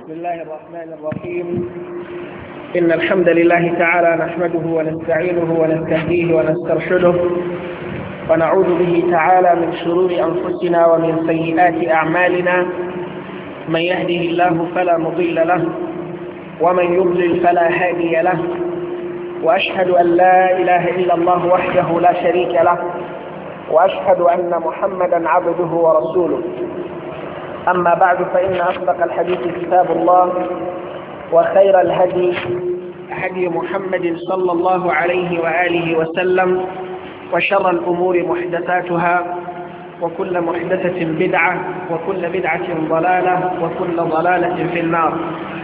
بسم الله الرحمن الرحيم. إن الحمد لله تعالى نحمده ونستعينه ونستهديه ونسترشده ونعوذ به تعالى من شرور أنفسنا ومن سيئات أعمالنا. من يهده الله فلا مضل له ومن يضلل فلا هادي له، وأشهد أن لا إله إلا الله وحده لا شريك له، وأشهد أن محمدا عبده ورسوله. أما بعد، فإن أصدق الحديث كتاب الله، وخير الهدي هدي محمد صلى الله عليه وآله وسلم، وشر الأمور محدثاتها، وكل محدثة بدعة، وكل بدعة ضلالة، وكل ضلالة في النار.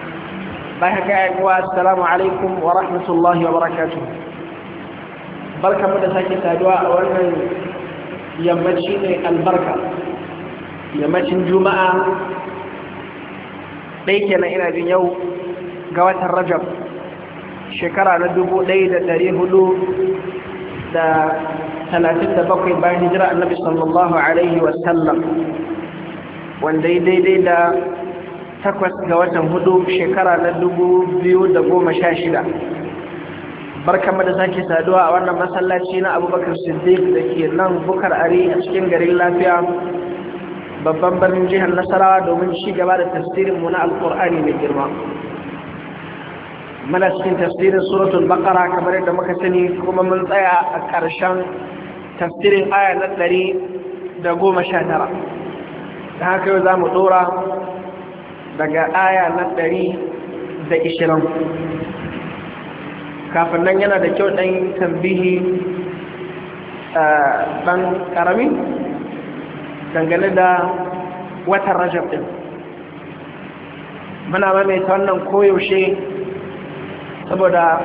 السلام عليكم ورحمة الله وبركاته. بركة مدساكي سادواء وانا يمتشيني البركة yammacin juma'a ɗai kenan ina jin yau ga watan rajab shekara na 1437 bayan hijira annabi sallallahu alaihi wasallam, wanda ya daidai da 8 ga watan 4 shekara na 2016. barkanmu da sake saduwa a wannan masallaci na abubakar siddiq da ke nan bukar ari a cikin garin lafiya, babban birnin jihar Nasarawa, domin ci gaba da tafsirinmu na alkur'ani mai girma. Muna cikin tafsirin suratul baqara kamar yadda muka sani, kuma mun tsaya a ƙarshen tafsirin aya na 119. da haka yau za mu ɗora daga aya na 120. kafin nan yana da kyau ɗan tambihi ɗan ƙarami dangane da watan rajab din. muna maimaita wannan koyaushe saboda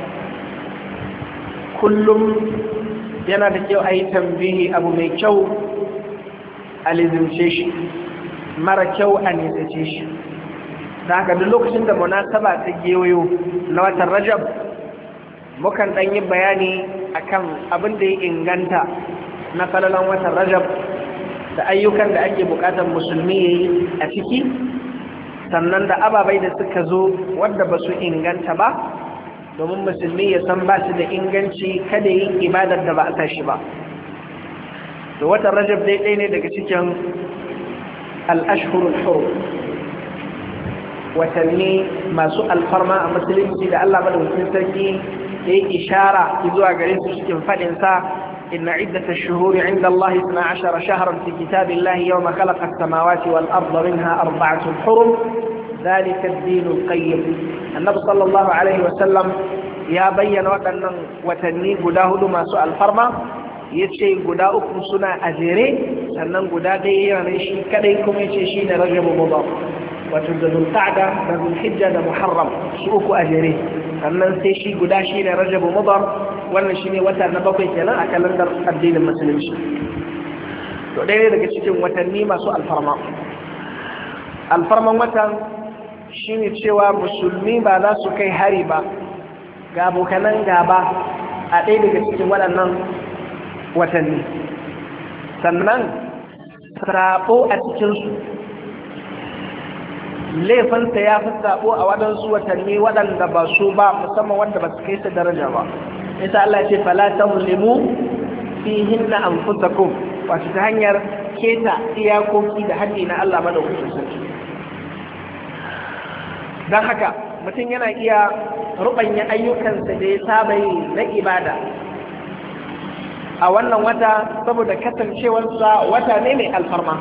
kullum yana da kyau a yi tambihi, abu mai kyau a lizimce shi, mara kyau a nisace shi. da haka duk lokacin da munasaba ta gewayo na watan rajab, mukan ɗan yi bayani akan abin da ya inganta na falalan watan rajab da ayyukan da ake bukatar musulmi ya yi a ciki, sannan da ababai da suka zo wadda ba su inganta ba, domin musulmi ya san ba su da inganci kada yin ibadar da ba a tashi ba. da watan rajab daidai ne daga cikin al'ashhurul hurum, watanni masu alfarma a musulunci da Allah madaukakin sarki ya yi ishara zuwa gare su cikin faɗinsa: إن عدة الشهور عند الله 12 شهرا في كتاب الله يوم خلق السماوات والأرض منها 4 حرم ذلك الدين القيم. النبي صلى الله عليه وسلم يا بين وتنين قداه لما سؤال فرما yace guda uku suna a jere, sannan guda ɗaya yana shi kadai kuma yace shi ne Rajab Mudhar, wato da Zulqa'da da Zulhijja da Muharram, su uku a jere. sannan sai shi guda shi ne Rajab Mudhar, wannan shine wata na 7 kenan a kalandar addinin musulunci. to ɗaya daga cikin watanni masu alfarma. alfarman watan shine cewa musulmi ba za su kai hari ba ga abokanan gaba a ɗaya daga cikin waɗannan watanni, sannan sabo a cikinsu laifinsa ya fi sabo a waɗansu watanni waɗanda ba su ba, musamman wanda ba su kai su daraja ba. isa Allah ce fala tazlimu fihinna anfusakum, wato ta hanyar keta iyakoki da haddi na Allah madaukakin sarki. dan haka mutum yana iya rubanya ayyukansa da ya saba yi na ibada a wannan wata, saboda kasancewarsa wata ne mai alfarma.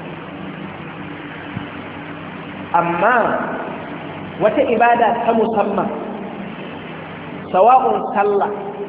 amma wata ibada ta musamman, sawa'un sallah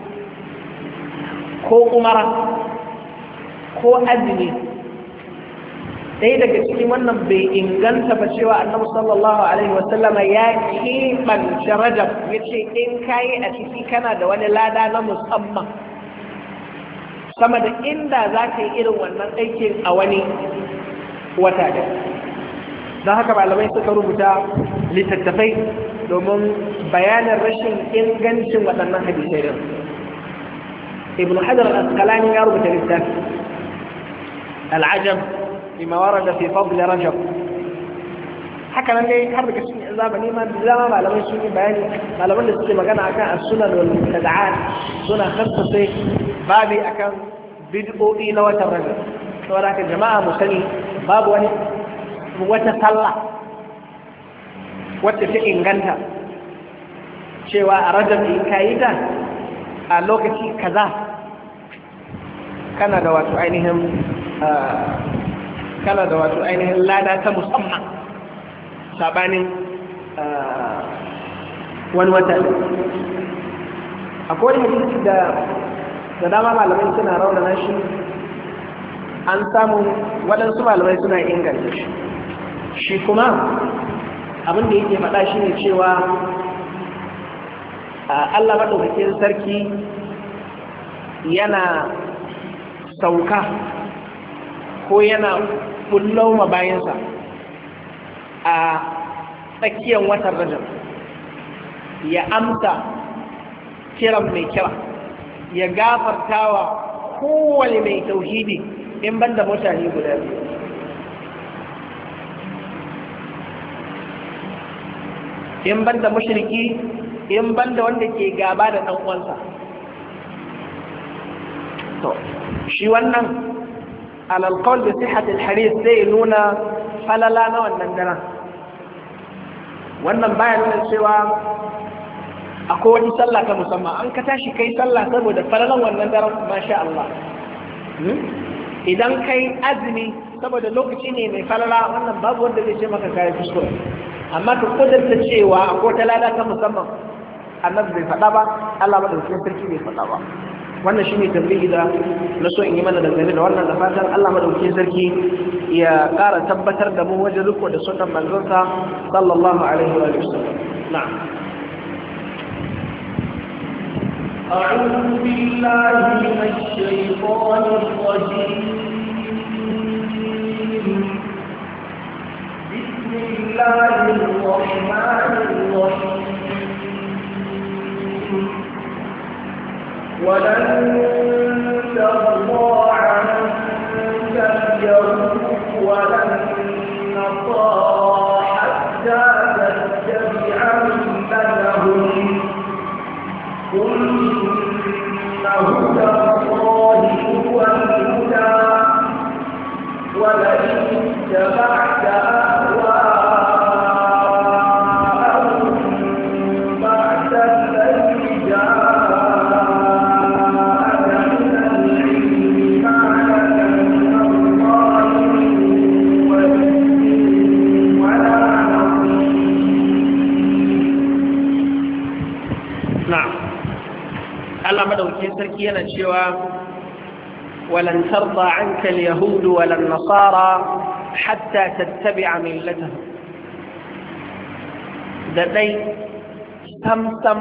ko umara ko azumi, ɗaya daga cikin wannan bai inganta ba cewa annabi sallallahu alaihi wasallama ya keɓance rajab ya ce in kayi a ciki kana da wani lada na musamman sama da inda za ka yi irin wannan aikin a wani wata da. don haka malamai suka rubuta littattafai domin bayanin rashin ingancin waɗannan hadisai din. ibn hajar al-asqalani ya rubuta littafi al'ajab bima warada fi fadl rajab haka nan dai har daga cikin zamani ma da zama malamai sun yi bayani, malaman da suke magana akan as-sunan wal mubtada'at suna khassace babi akan bid'o'i na watan Rajab. Saboda haka jama'a mu sani babu wata sallah wacce ta inganta cewa a Rajab in kayi ta a lokaci kaza kana da wato ainihin lada ta musamman sabanin wani wata. Akwai hadisi da dama malamai suna raunana shi, an samu waɗansu malamai suna inganta shi kuma abin da yake faɗa shi ne cewa Allah maɗaukakin sarki yana sauka ko yana bullo ma bayansa a tsakiyar watan Rajab ya amsa kiran mai kira, ya gafartawa kowane mai tauhidi in banda mutane guda biyu. In banda mushriki, in banda wanda ke gaba da ɗan uwansa. To shi wannan alal qawl bi sihhat al hadith zai nuna falala na wannan daren. Wannan baya nuna cewa akwai wani sallah ta musamman, an ka tashi kai sallah saboda falalan wannan daren, masha Allah. Idan kai azumi saboda lokaci ne mai falala, wannan babu wanda zai ce maka kai kuskure, amma ka kudurta cewa akwai ta lada ta musamman, annabi bai faɗa ba, Allah madaukakin sarki bai faɗa ba. Wannan shine tambayi da na so in yi mana dangane da wannan, da fatan Allah madaukakin sarki ya ƙara tabbatar da mu wajen riko da sunnan manzonsa sallallahu alaihi wa sallam. Na'am. أعوذ بالله من الشيطان الرجيم. بسم الله الرحمن الرحيم. ولن ترضى عنك اليهود ولا النصارى حتى تتبع ملتهم، قل إن هدى الله هو الهدى ولئن اتبعت أهواءهم بعد الذي جاءك من العلم ما لك من الله من ولي ولا نصير. نعم. Allah madaukakin sarki yana cewa walan tarda anka al-yahud wala an-nasara hatta tattabi'a millatahum. Da dai samsam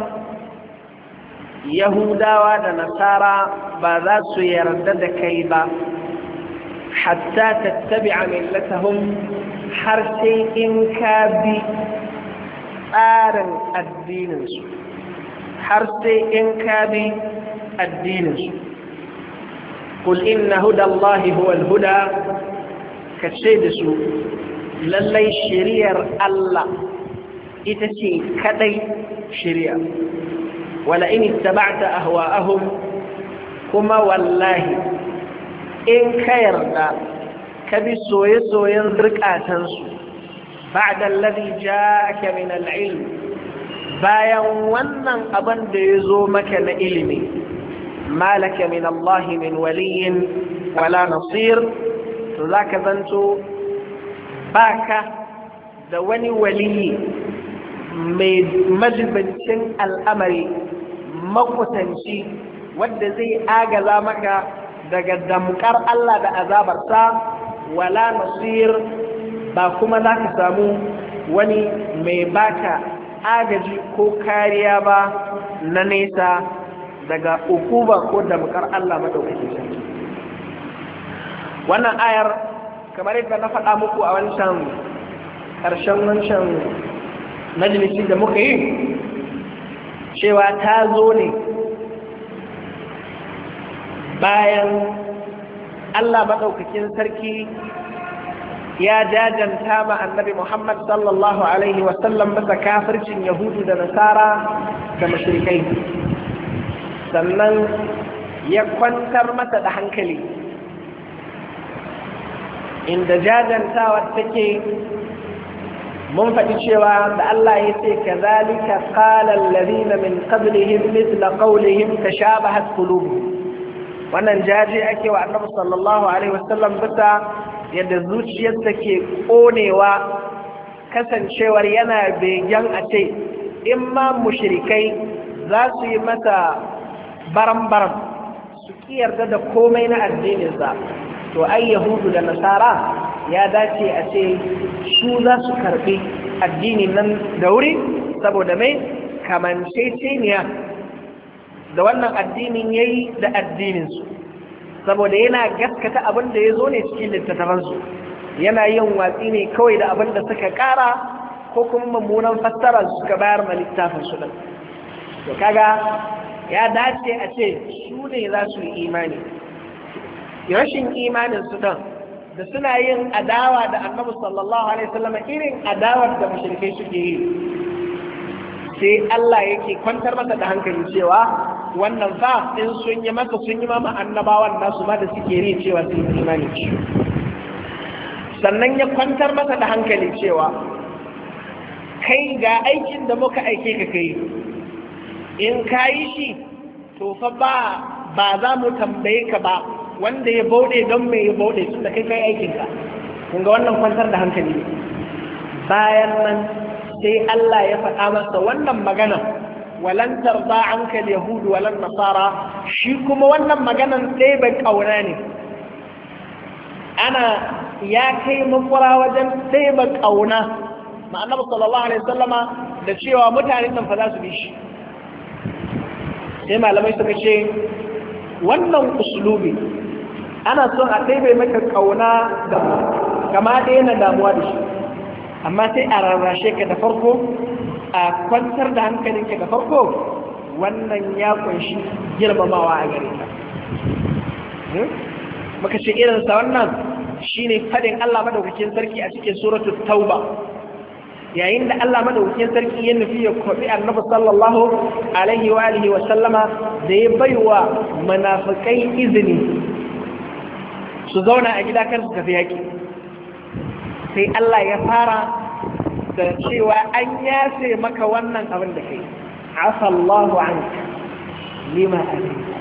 yahudawa da nasara ba za su yarda da kai ba hatta tattabi'a millatahum, har sai in ka bi tsarin addininsu, har sai in ka bi addininsu. Kul inna hudallahi huwal huda, ka ce da su lallai shiriyar Allah ita ce kadai shiriya. Wala in ittaba'ta ahwa'ahum, kuma wallahi in ka yarda ka bi soye-soyen zurkatansu ba'da alladhi ja'aka min al-ilm, bayan wannan abin da ya zo maka na ilimi, malaka min Allah min waliyin wala nasir, to za ka zanto baka da wani waliyi mai majibancin al'amari makusanci wadda zai agaza maka daga damkar Allah da azabarsa, wala nasir, ba kuma za ka samu wani mai baka agaji ko kariya ba na nesa daga ukuba ko damkar Allah madaukakin sarki. Wannan ayar kamar yadda na faɗa muku a wancan ƙarshen wancan majalisi da muka yi, cewa ta zo ne bayan Allah madaukakin sarki ya jajanta ma annabi Muhammad sallallahu alaihi wasallam bisa kafircin Yahudu da Nasara da mushrikai, sannan ya kwantar masa da hankali, inda jajantawa take mun faɗi cewa da Allah ya ce kazalika qala alladhina min qablihim mithla qawlihim tashabahat qulubuhum. Wannan jaje ake wa annabi sallallahu alaihi wasallam bisa yadda zuciyarsa ke ƙonewa, kasancewar yana begen a ce in ma mushrikai za su yi masa baram-baram su ƙi yarda da komai na addininsa, to ai Yahudu da Nasara ya dace a ce su za su karɓi addinin nan da wuri, saboda mai kamanceceniya da wannan addinin ya yi da addininsu, saboda yana gaskata abin da ya zo ne cikin littattafansu, yana yin watsi ne kawai da abin da suka ƙara ko kuma mummunan fassara suka bayar ma littafinsu ɗin. To kaga ya dace a ce su ne za su yi imani. Rashin imaninsu ɗin da suna yin adawa da annabi sallallahu alaihi wasallam irin adawar da mushrikai suke yi, sai Allah yake kwantar masa da hankali cewa wannan fa in sun yi masa sun yi mama annabawan nasu ma da suke ri cewa sun yi imani ce. Sannan ya kwantar masa da hankali cewa kai ga aikin da muka aike ka kai, in ka yi shi to fa ba za mu tambaye ka ba wanda ya bauɗe don mai ya bauɗe tun da kai aikinka. Kun ga wannan kwantar da hankali. Bayan nan sai Allah ya faɗa masa wannan magana, walan tarda anka al-yahud walan nasara, shi kuma wannan maganan ɗaya bai ƙauna ne, ana ya kai makura wajen ɗaya bai ƙauna ma annabi sallallahu alaihi wasallama da cewa mutanen nan fa za su bi shi. Sai malamai suka ce wannan uslubi ana son a ɗaya maka ƙauna da kama ɗaya na damuwa da shi, amma sai a rarrashe ka da farko, a kwantar da hankalinka da farko, wannan ya kunshi girmamawa a gare ka. Muka ce irinsa wannan shine faɗin Allah madaukakin sarki a cikin suratul Tauba, yayin da Allah madaukakin sarki ya nufi ya kwabi annabi sallallahu alaihi wa alihi wa sallama da ya baiwa munafikai izini su zauna a gida kan su tafi yaƙi, sai Allah ya fara da cewa an yafe maka wannan abin da kai, afa Allahu anka lima alayka.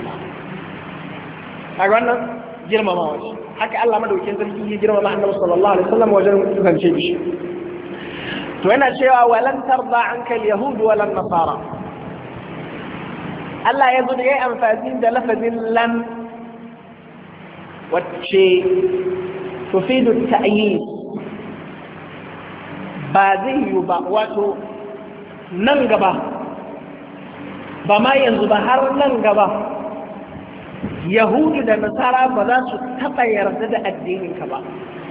A wannan girmamawa ce, haka Allah madaukakin sarki ya girmama annabi sallallahu alaihi wasallam wajen zance shi. To yana cewa walan tarda anka al-yahud walan nasara. Allah ya zo da yayi amfani da lafazin lam wacce tufidu at-ta'yid, ba zai yi ba, wato nan gaba, ba ma yanzu ba har nan gaba, Yahudu da Nasara ba za su taɓa yarda da addininka ba.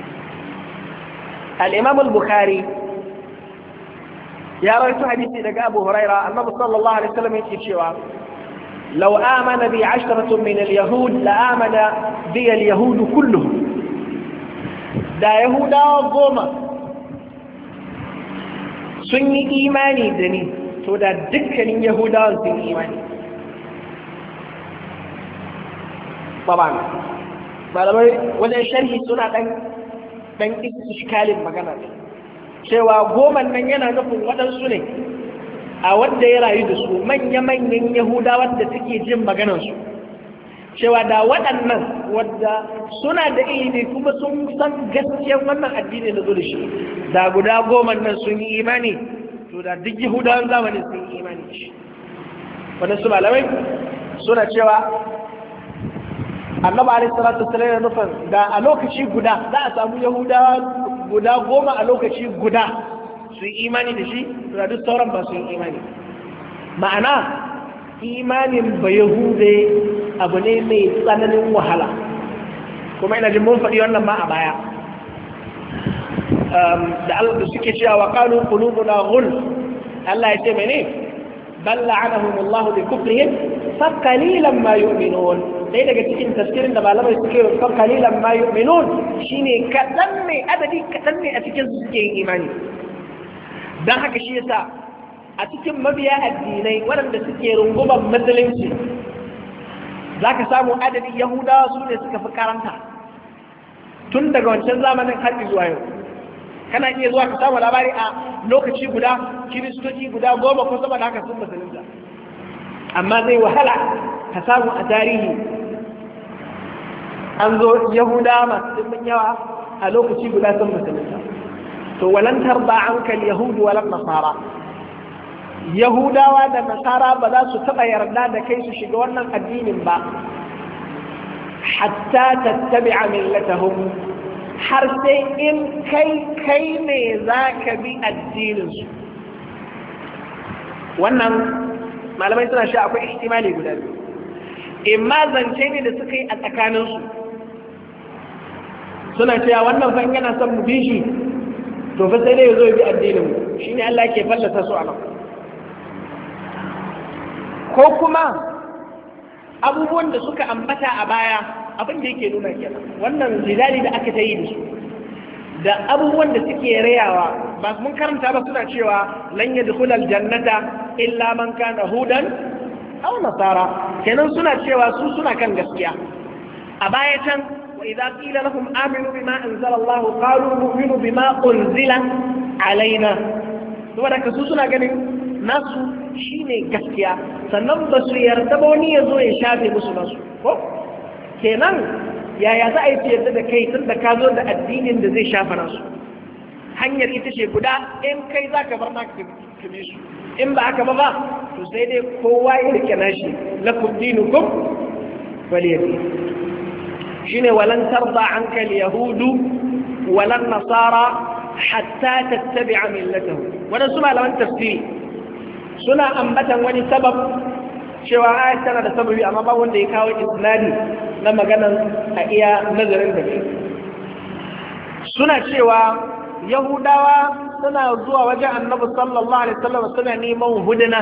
Al-Imam al-Bukhari ya rawaito hadisi daga Abu Huraira, annabi sallallahu alaihi wasallam yake cewa law amana bi 'ashratun min al-yahud la amana bi al-yahud kulluhum. Da Yahudawa 10 sun yi imani da ni, to da dukkanin Yahudawan sun yi imani. Baban malamai wajen sharhi suna dan iskalin magana cewa 10 nan yana nufin waɗansu ne a wanda ya rayu da su manya-manyan Yahudawan da suke jin maganarsu, cewa da waɗannan wadda suna da ilimi kuma sun san gaskiyar wannan addini da zo da shi, da guda 10 nan sun yi imani, to da duk Yahudawan zamanin sun yi imani da shi. Waɗansu malamai suna cewa Annabi alaihi salatu wasallam yana nufin da a lokaci guda za a samu Yahudawa guda 10 a lokaci guda su yi imani da shi, to da duk sauran ba su yi imani. Ma'ana imanin ba Yahude abu ne mai tsananin wahala, kuma ina jin mun faɗi wannan ma a baya da Allah da suke cewa wa qalu qulubuna ghul, Allah ya ce mene bal la'anahum Allah bi kufrihim fa qalilan ma yu'minun. ɗaya daga cikin tafsirin da malamai suke rufar kalilan ma yu'minun shine kaɗan ne adadi kaɗan ne a cikin su suke yin imani. don haka shi yasa a cikin mabiya addinai waɗanda suke rungumar musulunci za ka samu adadin yahudawa su ne suka fi karanta tun daga wancan zamanin har zuwa yau. kana iya zuwa ka samu labari a lokaci guda kiristoci guda 10 ko sama da haka sun musulunta, amma zai wahala ka samu a tarihi an zo yahudawa masu dimbin yawa a lokaci guda sun musulunta. to walan tarda anka al-yahud wala nasara, yahudawa da nasara ba za su taɓa yarda da kai su shiga wannan addinin ba hatta tattabi'a millatahum, har sai in kai ne za ka bi addininsu. wannan malamai suna sha akwai ihtimali guda biyu, imma zance ne da suka yi a tsakaninsu suna cewa wannan fa yana son mu bi shi to fa sai dai ya zo ya bi addininmu, shine Allah ke fallasa su a nan. ko kuma abubuwan da suka ambata a baya abin da yake nuna kenan wannan jidali da aka ta yi da su da abubuwan da suke rayawa ba mun karanta ba suna cewa lan yadkhulal jannata illa man kana hudan aw nasara, kenan suna cewa su suna kan gaskiya. a baya can wa idza qila lahum aminu bima anzala Allah qalu nu'minu bima unzila alaina, saboda ka su suna ganin nasu shine gaskiya, sannan ba su yarda ba wani ya zo ya shafe musu nasu. ko kenan yaya za a yi yarda da kai tun da ka zo da addinin da zai shafa nasu? hanyar ita ce guda, in kai za ka bar naka ka bi su, in ba haka ba to sai dai kowa ya rike nashi, lakum dinukum waliyadin. shine walan tarda anka al-yahudu walan nasara hatta tattabi'a millatahum. wadansu malaman tafsiri suna ambatan wani sabab cewa ayat tana da sababi amma ba wanda ya kawo isnadi na maganan a iya nazarin da ke. suna cewa yahudawa suna zuwa wajen annabi sallallahu alaihi wasallam suna neman huduna,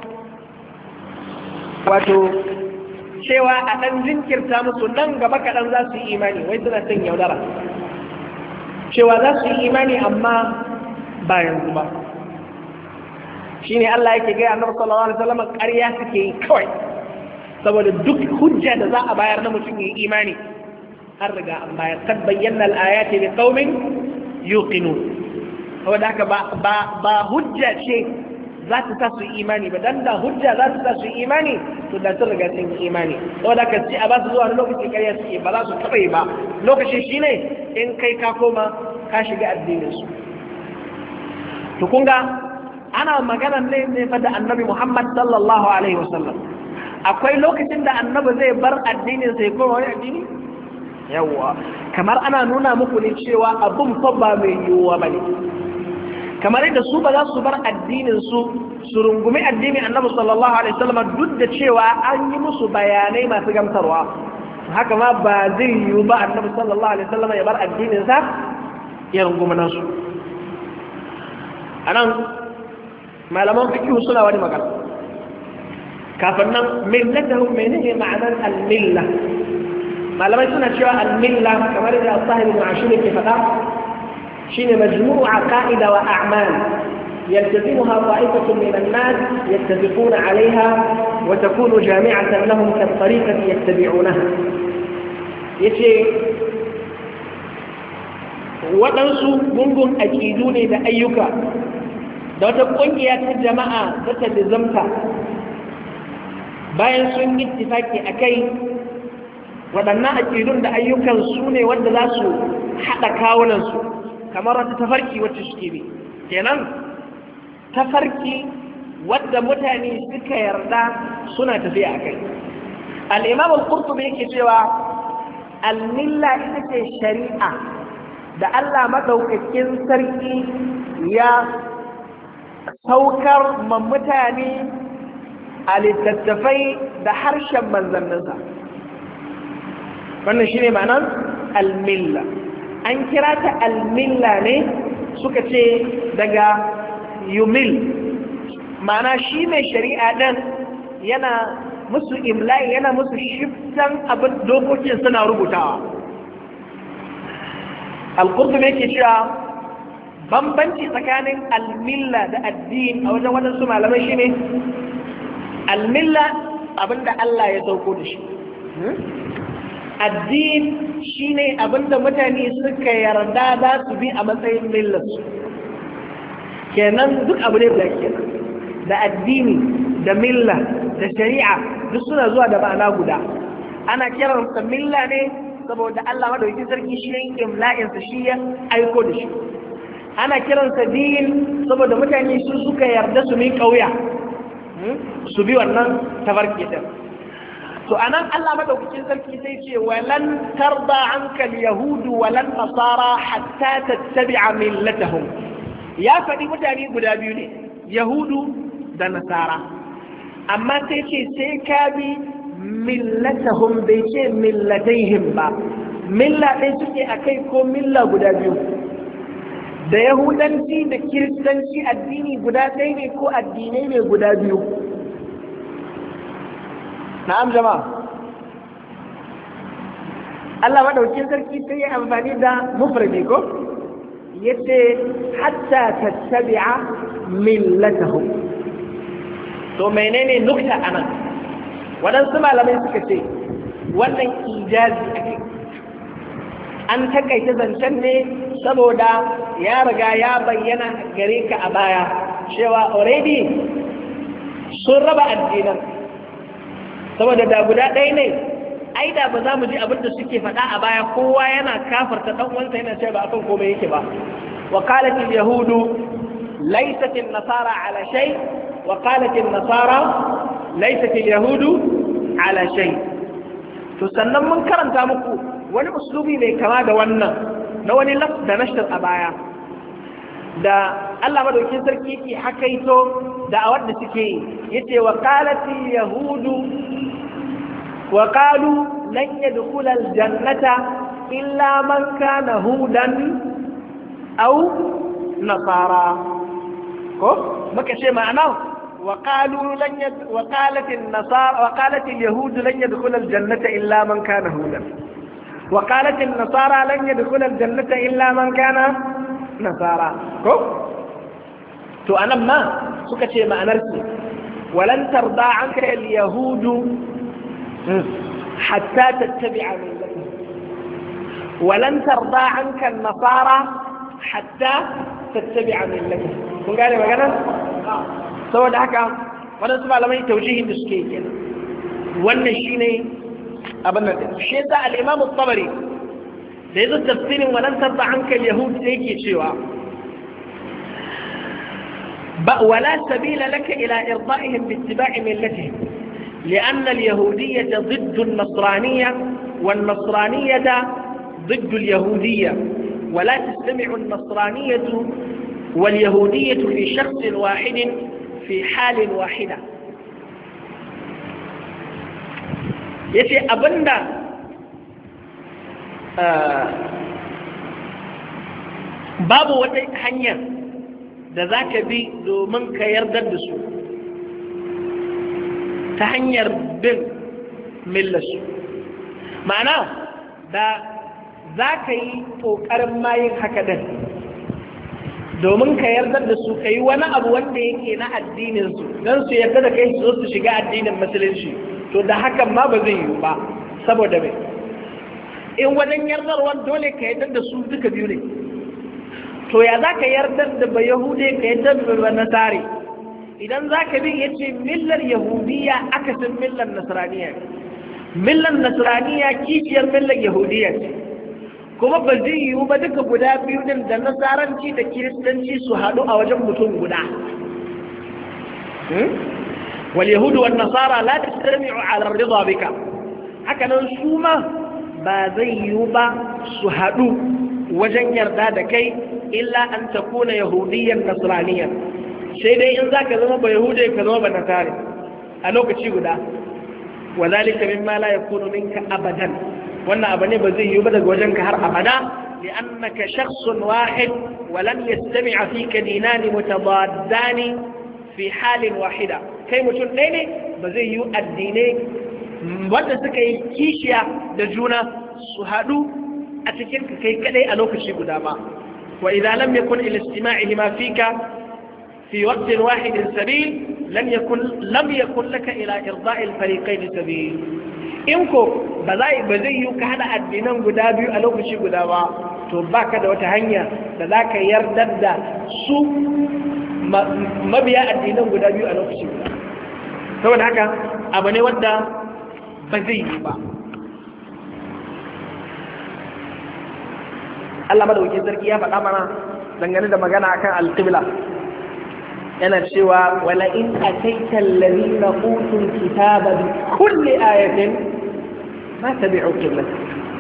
wato cewa a ɗan jinkirta musu nan gaba kaɗan za su yi imani, wai suna son yaudara cewa za su yi imani amma ba yanzu ba. shine Allah yake gaya annabi sallallahu alaihi wasallam ƙarya suke yi kawai, saboda duk hujja da za a bayar na mutum ya yi imani an riga an bayar, kad bayyana al-ayati liqaumin yuqinun. saboda haka ba hujja ce za ta sa su yi imani ba, dan da hujja za ta sa su yi imani to da sun riga sun yi imani. saboda haka ce a ba su zuwa wani lokaci ƙarya suke ba za su taɓa yi ba. lokacin shine in kai ka koma ka shiga addinin su. to kun ga ana magana ne fa da annabi Muhammad sallallahu alaihi wasallam. akwai lokacin da annabi zai bar addinin sai kuma wani addini? yawa kamar ana nuna muku ne cewa abun fa ba mai yiwuwa bane, kamar yadda su ba za su bar addinin su rungumi addinin annabi sallallahu alaihi wasallam duk da cewa an yi musu bayanai masu gamsarwa, haka ma ba zai yiwu ba annabi sallallahu alaihi wasallam ya bar addinin sa ya rungumi nasu. anan malaman fiqh suna wani magana kafin nan millatahum menene ma'anar al-milla. malamai suna cewa al-milla kamar da Sahih ibn Ashur ke faɗa shine majmu'u aqaida wa a'mal yaltazimuha ta'ifatun min an-nas yattafiquna 'alayha wa takunu jami'atan lahum ka-tariqati yattabi'unaha. yace waɗansu gungun aqidu ne da ayyuka da wata ƙungiya ta jama'a da ta dizamta bayan sun yi ittifaki a kai. waɗannan aƙidun da ayyukan su ne wanda za su haɗa kawunansu kamar wata tafarki wacce suke bi. kenan tafarki wadda mutane suka yarda suna tafiya a kai. al'imam al-qurtubi yake cewa al-milla ita ce shari'a da Allah madaukakin sarki ya saukar ma mutane a littattafai da harshen manzanninsa. wannan shine ma'anar al-milla. an kira ta al-milla ne suka ce daga yumil, ma'ana shi mai shari'a ɗin yana musu imla'i yana musu shiftan abin dokokin suna rubutawa. Al-Qurtubi yake cewa bambanci tsakanin al-milla da addini a wajen waɗansu malamai shine al-milla abinda Allah ya sauko da shi, addini shine abinda mutane suka yarda za su bi a matsayin millarsu. Kenan duk abu ne da kenan da addini da milla da shari'a duk suna zuwa da ma'ana guda. Ana kiransa milla ne saboda Allah madaukakin sarki shi yayin imla'insa shi ya aiko da shi. Ana kiransa din saboda mutane su suka yarda su mi kauya su bi wannan tafarki din. To anan Allah madaukakin sarki sai ce walan tarda anka al-yahud walan nasara hatta tattabi'a millatahum. Ya faɗi mutane guda biyu ne, yahudu da nasara, amma sai ce sai ka bi millatahum bai ce millataihim ba. Milla ɗaya suke a kai ko milla guda biyu? Da yahudanci da kiristanci addini guda ɗaya ne ko addinai ne guda biyu? Na'am jama'a, Allah maɗaukin sarki sai ya amfani da mufradi ko? Yace hatta tattabi'a millatahum. To menene nukta anan? Waɗansu malamai suka ce wannan ijazi ake, an takaita zancen ne saboda ya riga ya bayyana gare ka a baya cewa already sun raba addinan, saboda da guda ɗaya ne ai da ba za mu ji abin da suke faɗa a baya kowa yana kafarta ɗan uwansa yana cewa ba akan komai yake ba. Wa qalat al yahudu laysat an nasara ala shay wa qalat an nasara laysat al yahudu ala shay. To sannan mun karanta muku wani uslubi mai kama da wannan na wani laf da nashtar a baya da Allah madaukakin sarki yake hakaito da a wanda suke yi, yace wa qalat al yahudu وقالوا لن يدخل الجنة إلا من كان هودا أو نصارى. ما كشيء معناه وقالت اليهود لن يدخل الجنة إلا من كان هودا وقالت النصارى لن يدخل الجنة إلا من كان نصارى. تو أنا ما سكتي ما أنرسي ولن ترضى عنك اليهود حتى تتبع ملتهم ولن ترضى عنك النصارى حتى تتبع ملتهم. kun gane magana? Saboda haka waɗansu malamai taujihin da suke yi wannan shine abin nan. Shi yasa al-Imam at-Tabari da yazo tafsirin walan tarda anka al-yahud sai yake cewa wala sabila laka ila irda'ihim bi ittiba'i millatihim لأن اليهودية ضد النصرانية والنصرانية ضد اليهودية ولا تستمع النصرانية واليهودية في شخص واحد في حال واحدة. يتي أبندا babu wata hanya da za ka bi domin ka yardar da su ta hanyar bin millarsu. Ma'ana da za ka yi ƙoƙarin mayin haka ɗin domin ka yardar da su ka yi wani abu wanda yake na addininsu don su yarda da kai su zo su shiga addinin musulunci, to da hakan ma ba zai yiwu ba. Saboda mai in wajen yardarwar dole ka yardar da su duka biyu ne, to ya za ka yardar da ba yahude ka yardar da ba nasare idan za ka bi ya ce millar yahudiya akasin millar nasraniya. Millar nasraniya kishiyar millar yahudiya ce, kuma ba zai yiwu ba duka guda biyu din da nasaranci da kiristanci su haɗu a wajen mutum guda. wal yahudu wan nasara la tastami'u ala ar-ridha bika, haka nan su ma ba zai yiwu ba su haɗu wajen yarda da kai illa an takuna yahudiyyan nasraniyyan, sai dai in zaka zama ba yahude ka zama ba nasari a lokaci guda. wa zalika mimma la yakunu minka abadan, wannan abu ne ba zai yiwu ba daga wajenka har abada. li'annaka shakhsun wahid wa lam yastami' fika dinani mutadaddani fi halin wahida, kai mutum ɗaya ne ba zai yi addinai wanda suka yi kishiya da juna su haɗu a cikin kai kadai a lokaci guda ba wa idza lam yakun al-istima'ihima fika fi waqtin wahidin sabil lam yakun laka ila irda'i al-fariqayn sabil in ko ba zai yi ka hada addinan guda biyu a lokaci guda ba to baka da wata hanya da zaka yardar da su mabiya addinan guda biyu a lokaci guda saboda haka abu ne wanda ba zai yi ba. Allah madaukakin sarki ya faɗa mana dangane da magana akan alqibla yana cewa wala in ataita alladhina utul kitaba bi kulli ayatin ma tabi'u qiblata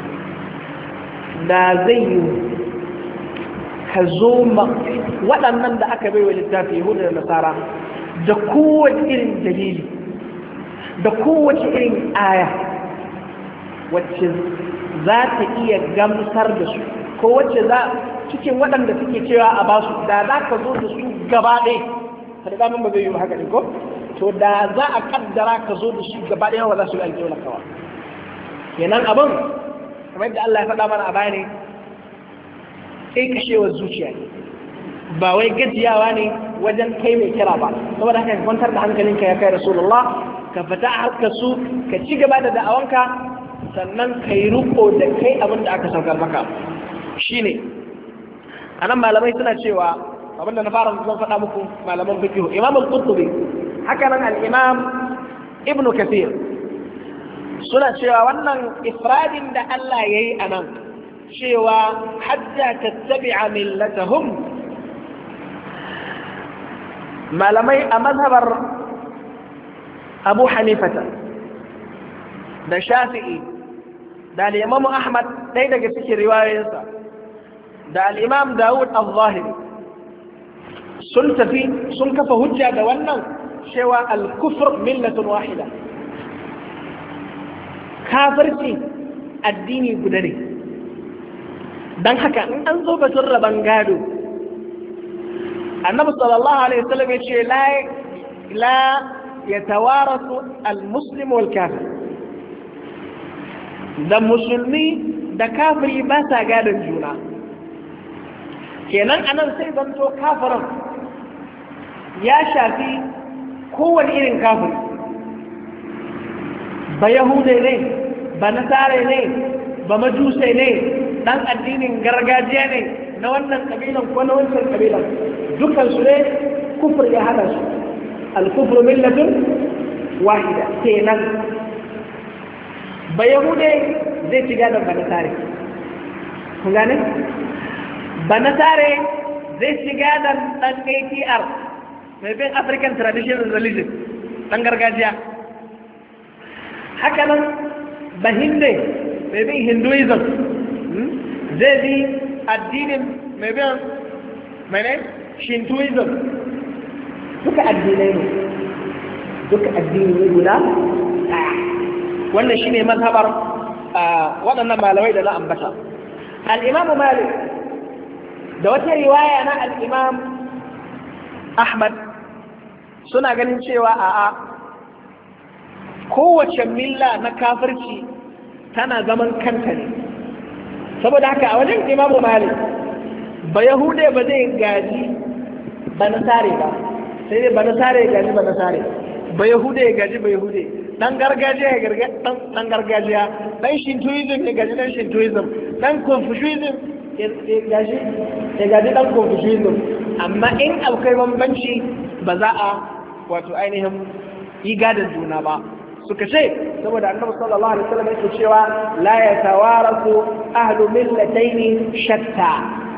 da zai yi ka zo waɗannan da aka bai wa littafi Yahuda da Nasara da kowace irin dalili da kowace irin aya wacce za ta iya gamsar da su ko wacce za cikin waɗanda suke cewa a ba su da za ka zo da su gaba ɗaya ta da ba zai yi haka ne ko to da za a kaddara ka zo da su gaba ɗaya wa za su yi alƙewar kawa kenan abin kamar yadda Allah ya faɗa mana a baya ne kai kashewar zuciya ne ba wai gajiyawa ne wajen kai mai kira ba saboda haka ka kwantar da hankalinka ya kai Rasulullah ka fita a harkar su ka ci gaba da da'awanka sannan ka yi riko da kai abin da aka saukar maka shine anan malamai suna cewa abinda na fara zan faɗa muku malaman fiqh Imam al-Qurtubi haka nan al-Imam Ibn Kathir suna cewa wannan ifradin da Allah yayi anan cewa hatta tattabi'a millatahum malamai a mazhabar Abu Hanifata da Shafi'i da al-Imam Ahmad ɗaya daga cikin riwayoyinsa da al-Imam Dawud al-Zahiri sun kafa hujja da wannan cewa al-kufr millatun wahida kafirci addini guda ne dan haka in an zo batun raban gado annabi sallallahu alaihi wasallam ya ce la yatawarasu al-muslim wal kafir da musulmi da kafiri ba sa gadon juna kenan anan sai zanto kafirin ya shafi kowane irin kafiri ba yahude ne ba nasare ne ba majuse ne dan addinin gargajiya ne na wannan kabilan ko na wancan kabilan dukkan su ne kufur ya hada su al-kufru millatun wahida kenan ba yahude zai ci gadon ba nasare kun gane ba nasare zai ci gadon dan ATR mai bin African Traditional Religion dan gargajiya haka nan ba Hinde mai bin Hinduism zai bi addinin mai bin mene Shintoism duka addinai ne duka addini ne guda wannan shine mazhabar waɗannan malamai da na ambata al-Imam Malik da wata riwaya na al-Imam Ahmad suna ganin cewa a'a kowace milla na kafirci tana zaman kanta ne saboda haka a wajen Imam Malik ba Yahude ba zai gaji ba nasare ba sai dai ba nasare ya gaji ba nasare ba Yahude ya gaji ba Yahude dan gargajiya ya gaji dan gargajiya dan Shintoism ya gaji dan Shintoism dan Confucianism ya gaji dan Confucianism amma in akwai bambanci ba za a wato ainihin yi gadon juna ba suka ce saboda annabi sallallahu alaihi wasallam yake cewa la yatawarasu ahlu millatayn shatta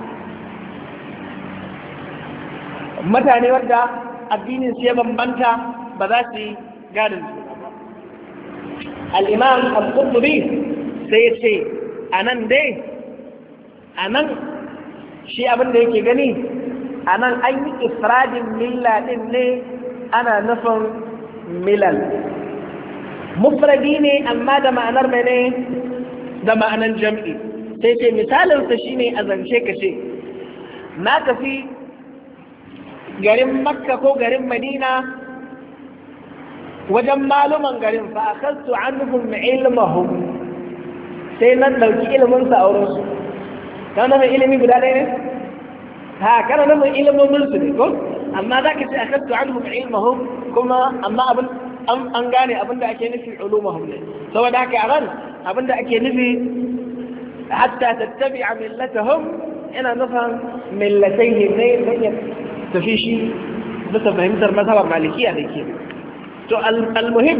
mutane wanda addinin su ya bambanta ba za su yi gadon juna ba al-imam al-Qurtubi sai ya ce anan dai anan shi abin da yake gani anan an yi ifradin milla din ne ana nufin milal mufradi ne amma da ma'anar mene da ma'anar jam'i sai ce misalinsa shine a zance ka ce na tafi garin Makka ko garin Madina wajen maluman garin fa akhadtu anhum ilmahum sai nan dauki ilimin sa auren su kana da ilimi guda ɗaya ne ha kana da ilimin su ne ko amma zaka ce akhadtu anhum ilmahum kuma amma abin an gane abinda ake nufi ulumahum ne saboda haka a ran abinda ake nufi hatta tattabi'a millatahum ina nufin millatayhim ne ya tafi shi bisa fahimtar mazhabar malikiya da ke to al-muhim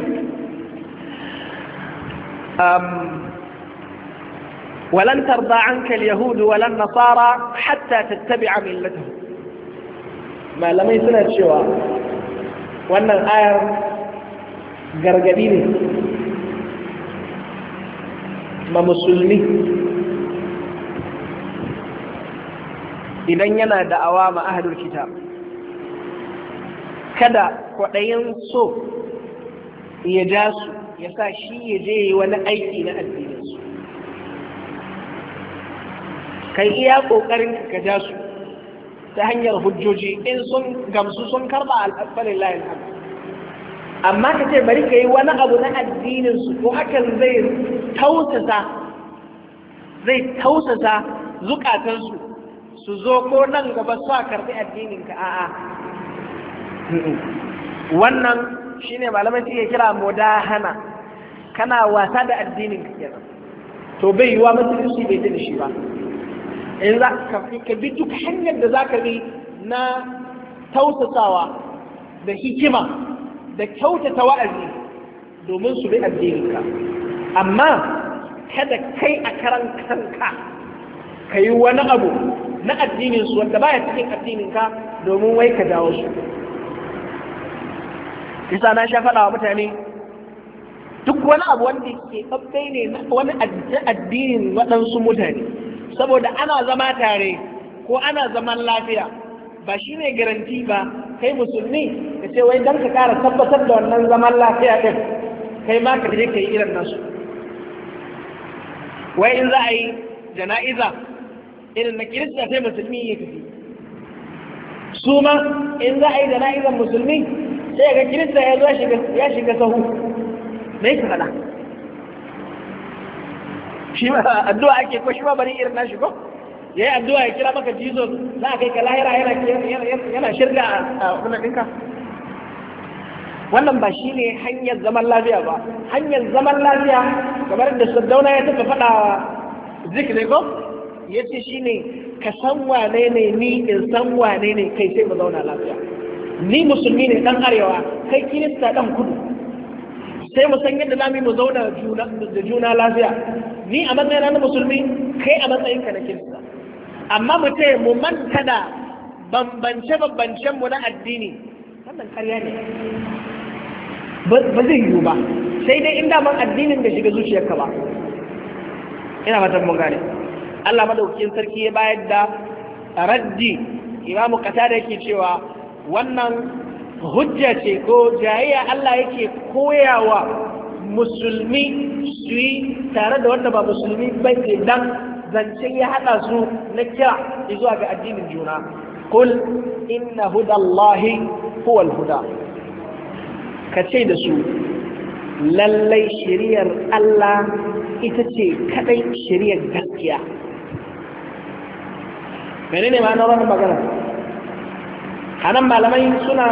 ولن ترضى عنك اليهود ولا النصارى حتى تتبع ملتهم ما لم يسنى الشواء وأن الآية gargadi ne ma musulmi idan yana da'awa ma ahlul kitab kada kwaɗayin so ya ja su ya sa shi ya je yi wani aiki na addininsu kai iya ƙoƙarin ka ja su ta hanyar hujjoji in sun gamsu sun karɓa al'asfalin layin haka amma ka ce bari ka yi wani abu na addininsu ko hakan zai tausasa zukatansu su zo ko nan gaba su karɓi addininka a'a wannan shine malamai suke kira mudahana kana wasa da addininka kenan to bai yiwa musulunci bai da shi ba in za ka bi duk hanyar da za ka bi na tausasawa da hikima da kyautata wa'azi domin su bi addininka amma kada kai a karan kanka ka yi wani abu na addininsu wanda baya cikin addininka domin wai ka dawo su isa na sha faɗa wa mutane duk wani abu wanda ke tsabbai ne na wani addinin waɗansu mutane saboda ana zama tare ko ana zaman lafiya ba shi ne garanti ba kai musulmi ka ce wai don ka ƙara tabbatar da wannan zaman lafiya ɗin kai ma ka je ka yi irin nasu wai in za a yi jana'iza irin na kirista sai musulmi ya tafi su ma in za a yi jana'izan musulmi sai ga kirista ya zo ya shiga sahu me ka faɗa shi ma addu'a ake ko shi ma bari irin nashi ko yayi addu'a ya kira maka Jesus za a kai ka lahira yana shirga a wannan ɗinka wannan ba shi ne hanyar zaman lafiya ba hanyar zaman lafiya kamar da Sardauna ya taɓa faɗa zikri ko ya ce shi ne ka san wane ne ni in san wane ne kai sai mu zauna lafiya ni musulmi ne ɗan arewa kai kirista ɗan kudu sai mu san yadda zamu mu zauna da juna lafiya ni a matsayina na musulmi kai a matsayinka na kirista amma mu ce mu manta da bambance-bambancen mu na addini wannan karya ne ba zai yiwu ba sai dai inda man addinin da shiga zuciyarka ba ina fatan mun gane Allah madaukakin sarki ya bayar da raddi imamu qatada yake cewa wannan hujja ce ko jayayya Allah yake koyawa musulmi su yi tare da wanda ba musulmi ba dan zance ya hada su na kira zuwa ga addinin juna kul inna hudallahi huwal huda ka ce da su lallai shiriyar Allah ita ce kadai shiriyar gaskiya menene ma na wannan magana anan malamai suna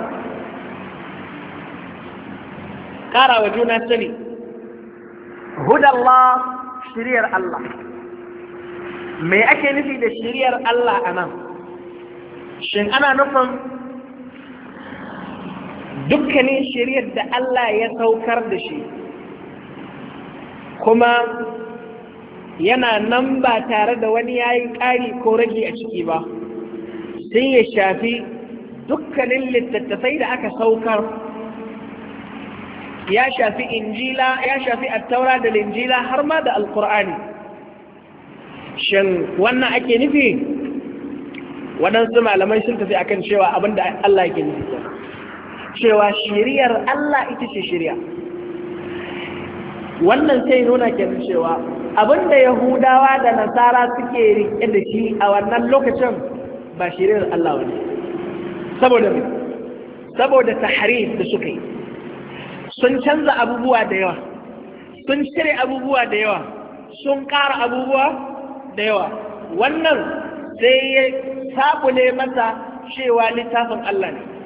ƙara wa juna sani hudallah shiriyar Allah me ake nufi da shiriyar Allah anan shin ana nufin dukkanin shiriyar da Allah ya saukar da shi kuma yana nan ba tare da wani yayi ƙari ko rage a ciki ba sai ya shafi dukkanin littattafai da aka saukar ya shafi injila ya shafi attaura da linjila har ma da alkur'ani shin wannan ake nufi waɗansu malamai sun tafi akan cewa abinda Allah yake nufi cewa shiriyar Allah ita ce shiriya wannan sai nuna kenan cewa abinda yahudawa da nasara suke rike da shi a wannan lokacin ba shiriyar Allah wani saboda tahrif da suka yi sun canza abubuwa da yawa, sun cire abubuwa da yawa, sun ƙara abubuwa da yawa. Wannan sai ya sabule masa cewa littafin Allah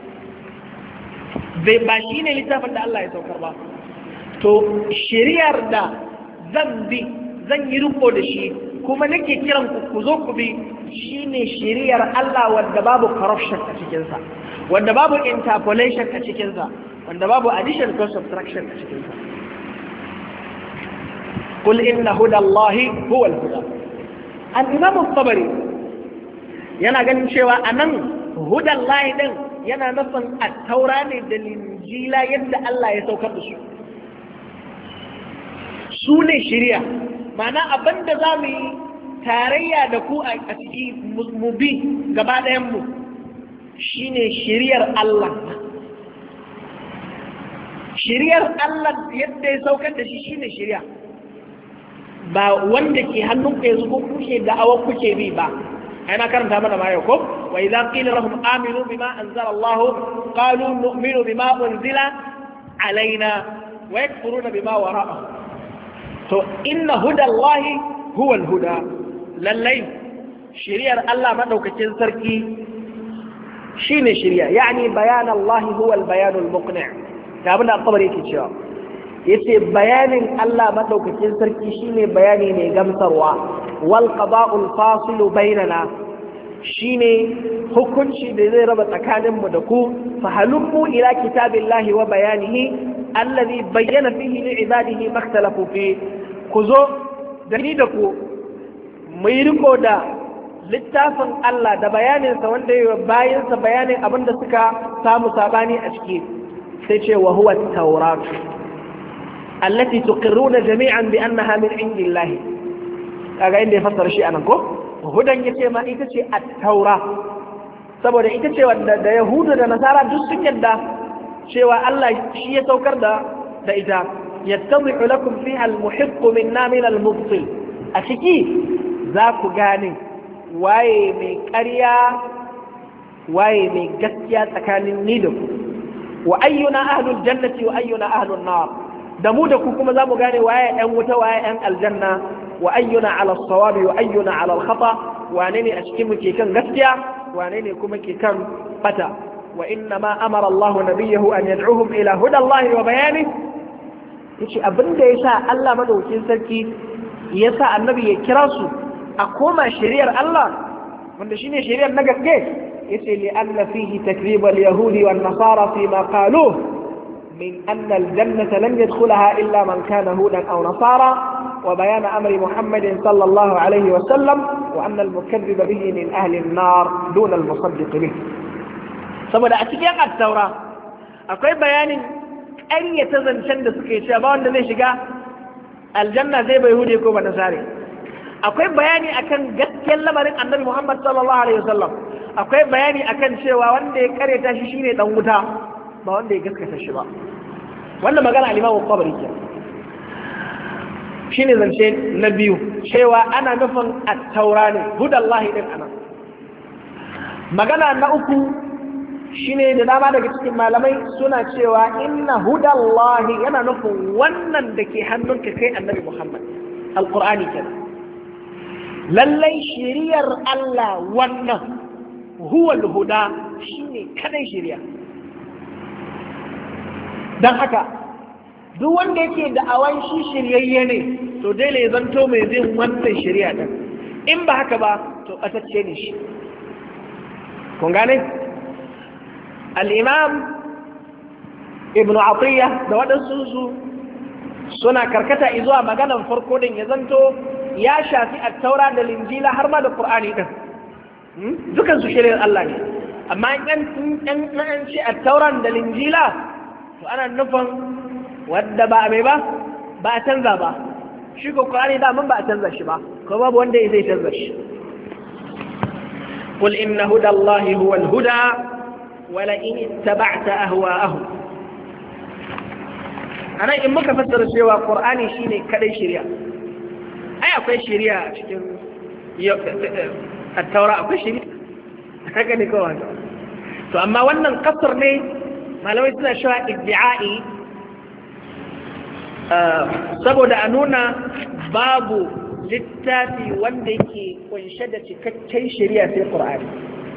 ne, ba shi ne littafin da Allah ya saukar ba. To shiriyar da zan bi, zan yi riko da shi, kuma nake kiran ku zo ku bi, shi ne shiriyar Allah wanda babu corruption a cikinsa, wanda babu interpolation a cikinsa, wanda babu addition ko subtraction a cikinsa. Qul inna hudallahi huwal huda. Al-Imam al-Tabari yana ganin cewa anan hudallahi din yana nufin at-Taura ne da Injila yadda Allah ya saukar da su. Su ne shiriya, ma'ana abinda za mu yi tarayya da ku a ciki mu bi gaba ɗayanmu shi ne shiriyar Allah. Shiriyar Allah yadda ya saukar da shi ne shiriya, ba wanda ke hannun ku yanzu ko kuke da'awar kuke bi ba. Ana karanta mana ma yau ko wa idza qila lahum aminu bima anzala Allah qalu nu'minu bima unzila alaina wa yakfuruna bima wara'ahu. To inna hudallahi huwal huda, lallai shiriyar Allah madaukakin sarki shine shiriya, yani bayan Allah huwal bayanul muqni'. Da abin da Tabari yake cewa yace bayanin Allah madaukakin sarki shine bayani mai gamsarwa, wal qada'ul fasilu bainana shine hukunci da zai raba tsakaninmu da ku. fa halummu ila kitabillahi wa bayanihi alladhi bayyana fihi li ibadihi makhtalafu fi. Ku zo da ni da ku mu yi riko da littafin Allah da bayaninsa wanda ya yi bayansa bayanin abinda suka samu sabani a ciki. Sai ce wa huwa at-taurat allati tuqirruna jami'an bi annaha min indillahi. Kaga inda ya fassara shi anan ko hudan yace ma ita ce at-taura, saboda ita ce wanda da yahudu da nasara duk sun yadda cewa Allah shi ya saukar da ita. yattadhi'u lakum fiha al-muhiq minna min al-mubtil. A ciki za ku gane waye mai ƙarya waye mai gaskiya tsakanin ni da ku, wa ayyuna ahlul jannati wa ayyuna ahlun nar. Da mu da ku kuma za mu gane waye ɗan wuta waye ɗan aljanna, wa ayyuna ala as-sawabi wa ayyuna ala al-khata. Wane ne a cikin mu ke kan gaskiya, wane ne kuma ke kan bata. Wa inna ma amara Allah nabiyahu an yad'uhum ila huda Allah wa bayanihi. Yace abinda yasa Allah madaukakin sarki yasa annabi ya kira su a koma shari'ar Allah wanda shine shari'ar na gaske. Yace li anna fihi takrib al-yahudi wan nasara fi ma qaluhu min anna al-jannata lam yadkhulaha illa man kana hudan aw nasara, wa bayan amri Muhammadin sallallahu alayhi wa sallam wa anna al-mukaththiba bihi min ahli an-nar dun al-musaddiq bihi. Saboda a cikin at-taura akwai bayanin ƙaryata zancen da suke cewa ba wanda zai shiga aljanna zai bai hude ko ba nasare. Akwai bayani akan gaskiyar lamarin annabi Muhammad sallallahu alaihi wasallam. Akwai bayani akan cewa wanda ya ƙaryata shi shine dan wuta, ba wanda ya gaskata shi ba. Wannan magana al-Imam al-Tabari ke shine zance na biyu, cewa ana nufin at-taura ne, hudallahi din ana. Magana na uku shine da dama daga cikin malamai suna cewa inna hudallahi yana nufin wannan da ke hannunka kai annabi Muhammad, alqur'ani kenan. Lallai shiriyar Allah wannan huwal huda shine kadai shiriya. Dan haka duk wanda yake da awan shi shiryayye ne to dole ya zanto mai bin wannan shiriya din, in ba haka ba to batacce ne shi. Kun gane? Al-Imam Ibn Atiyya da waɗansu suna karkata zuwa maganar farko din ya zanto ya shafi at-taura da linjila har ma da qur'ani din, dukan su shiriyar Allah ne. Amma in an ce at-taura da linjila to ana nufin wadda ba mai ba a canza ba. Shi ko qur'ani da mun ba a canza shi ba, ko babu wanda zai canza shi. qul inna hudallahi huwal huda wa la in ittaba'ta ahwa'ahum. Anan in muka fassara cewa qur'ani shine kadai shari'a, ai akwai shari'a a cikin at-taura, akwai shari'a haka ne kawai. To amma wannan kasar ne malamai suna cewa iddi'ai saboda a nuna babu littafi wanda yake kunshe da cikakken shari'a sai Qur'ani.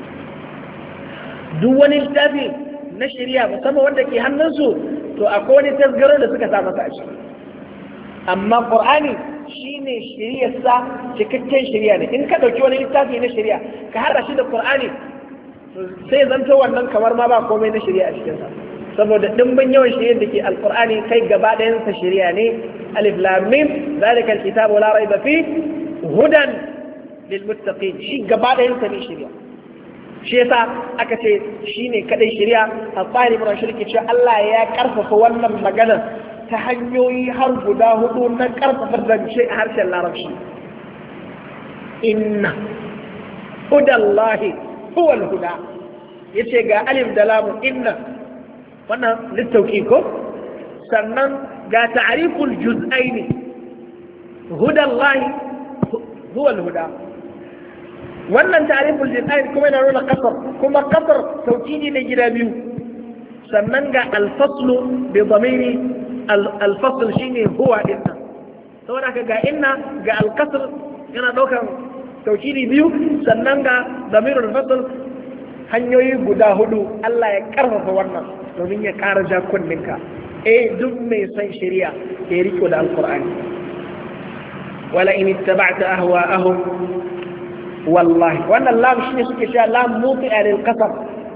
Duk wani littafi na shari'a musamman wanda ke hannunsu to akwai wani tasgaro da suka sa masa a ciki, amma Qur'ani shine shari'arsa cikakken shari'a ne. In ka dauki wani littafi na shari'a ka hada shi da Qur'ani sai zanto wannan kamar ma ba komai na shari'a a cikinsa, saboda dimbin yawan shari'ar da ke alqur'ani kai gaba ɗayan sa shari'a ne. alif lam mim zalika alkitabu la raiba fi hudan lil muttaqin, shi gaba ɗayan sa ne shari'a. shi yasa aka ce shine kadai shari'a. al-Tahir ibn Ashir ke cewa Allah ya karfafa wannan magana ta hanyoyi har guda 4 na karfafa zance a harshen Larabci. Inna hudallahi huwa al-huda, yace ga alif da lam inna wannan littauki ko, sannan ga ta'riful juz'aini hudallahi huwa al-huda. wannan ta'riful juz'ain kuma yana nuna qasr, kuma qasr tawkidi ne gida biyu. sannan ga al-faslu bi dhamiri al-fasl shine huwa inna, saboda ga inna ga al-qasr yana daukan tawkidi biyu, sannan ga dhamirul fasl hanyoyi guda 4. Allah ya karfafa wannan domin ya ƙara ja kunninka duk mai san shari'a ya riko da alqur'ani. wala in ittaba'ta ahwa'ahum, wallahi wannan lam shine suke cewa lam muti'a lil qasam.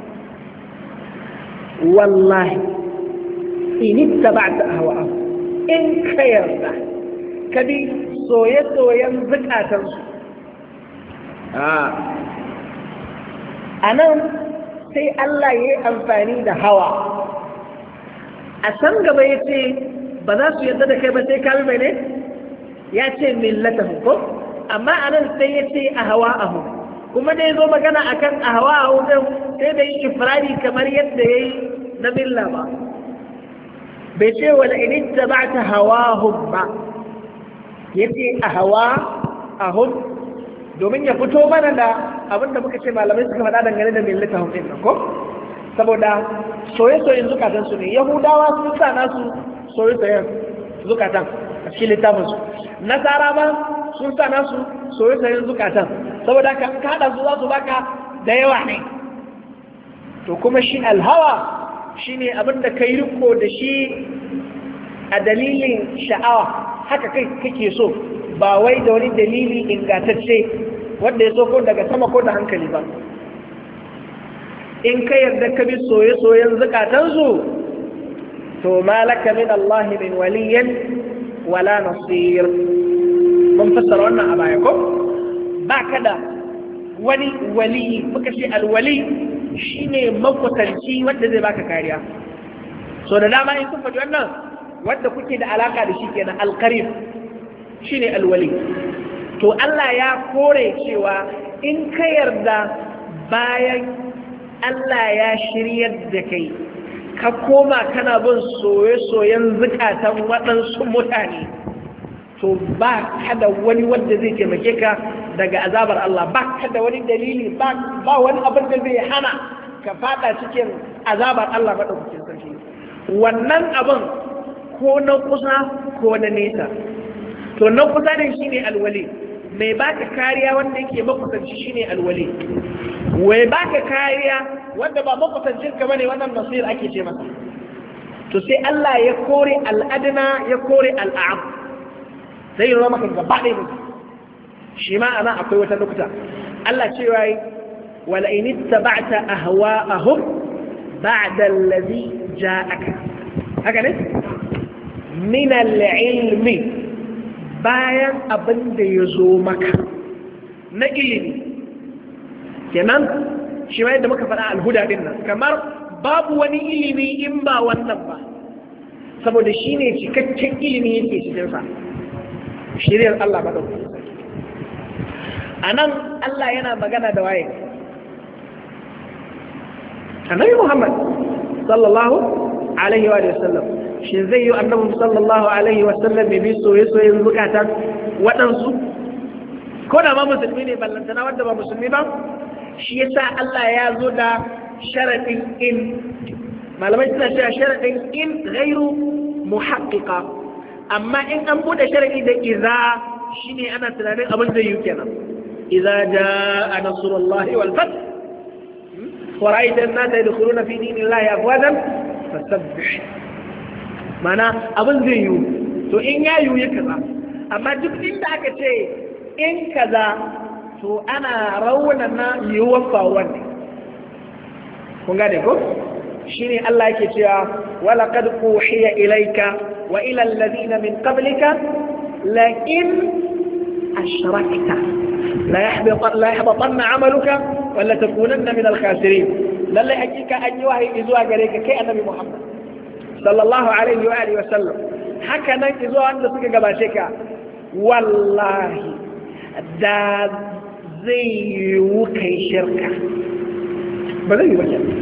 wallahi in ittaba'ta ahwa'ahum, in ka yarda ka bi soye-soyen zukatansu. A nan sai Allah ya yi amfani da hawa. A san gaba ya ce ba za su yarda da kai ba sai kalmi mai ne ya ce millatahu ko, amma a nan sai ya ce a hawa ahu, kuma da ya zo magana a kan a hawa ahu ɗin sai da yi ifradi kamar yadda ya yi na milla ba, bai ce wala in ta ba ta hawa hun ba, ya ce a hawa ahun domin ya fito mana da abinda muka ce malamai suka faɗa dangane da millata hun ɗin ko, saboda soye-soyen zukatansu ne. Yahudawa sun sa nasu soye-soyen zukatan a cikin littafinsu, nasara ba sun sa nasu soye-soyen zukatan, saboda ka haɗa su za su baka da yawa ne. to kuma shi alhawa shi ne abinda ka yi riko da shi a dalilin sha'awa, haka kai kake so, ba wai da wani dalili ingantacce wanda ya so ko daga sama ko da hankali ba. in ka yarda ka bi soye-soyen zukatansu to malaka min Allah min waliyan wala nasir. mun fassara wannan a baya ko, ba ka da wani wali, muka ce alwali shine makwatanci wanda zai baka kariya. so da dama in kun faɗi wannan wanda kuke da alaka da shi kenan alqarib shine alwali. to Allah ya kore cewa in ka yarda bayan Allah ya shiryar da kai ka koma kana bin soye-soyen zukatan waɗansu mutane, to ba ka da wani wanda zai taimake ka daga azabar Allah, ba ka da wani dalili, ba wani abin da zai hana ka fada cikin azabar Allah maɗaukakin sarki. wannan abin ko na kusa ko na nesa, to na kusa din shine alwali, mai baka kariya wanda yake makusanci shine alwali, wai baka kariya wanda ba makusancin ka bane wannan nasir ake ce masa. to sai Allah ya kore al'adna ya kore al'am, sai ya maka gaba ɗaya mutum. shi ma ana akwai wata lokuta Allah cewa yi wala in ittaba'ta ahwa'ahum ba'da allazi ja'aka, haka ne, min al-ilmi, bayan abin da ya zo maka na ilimi. kenan shi ma yadda muka faɗa alhuda din nan, kamar babu wani ilimi in ba wannan ba, saboda shi ne cikakken ilimi yake cikinsa, shiriyar Allah maɗauki. a nan Allah yana magana da waye? annabi Muhammad sallallahu alaihi wa sallam. shi zai yi annabi sallallahu alaihi wa sallam ya bi soye-soyen zukatan waɗansu ko da ma musulmi ne, ballantana wanda ba musulmi ba. shi yasa Allah ya zo da sharadin in, malamai suna cewa sharadin in ghairu muhaqqiqa, amma in an bude sharadi da iza shine ana tunanin abin zai yi kenan iza jaa nasrullahi wal fath wa ra'aita an-nasa yadkhuluna fi dinillahi afwajan fasabbih mana abin zai yi to in ya yi kaza amma duk inda aka ce in kaza to ana raunana yiwuwar faruwar ne kun gane ko shine Allah yake cewa wala qad uhiya ilayka wa ila alladhina min qablika la in ashrakta la yahbatanna 'amaluka wa la takunanna min al-khasirin lalle hakika an yi wahayi zuwa gare ka kai annabi Muhammad sallallahu alaihi wa alihi wa sallam haka nan zuwa wanda suka gabace ka wallahi da zai yi kai shirka ba zai yi ba kenan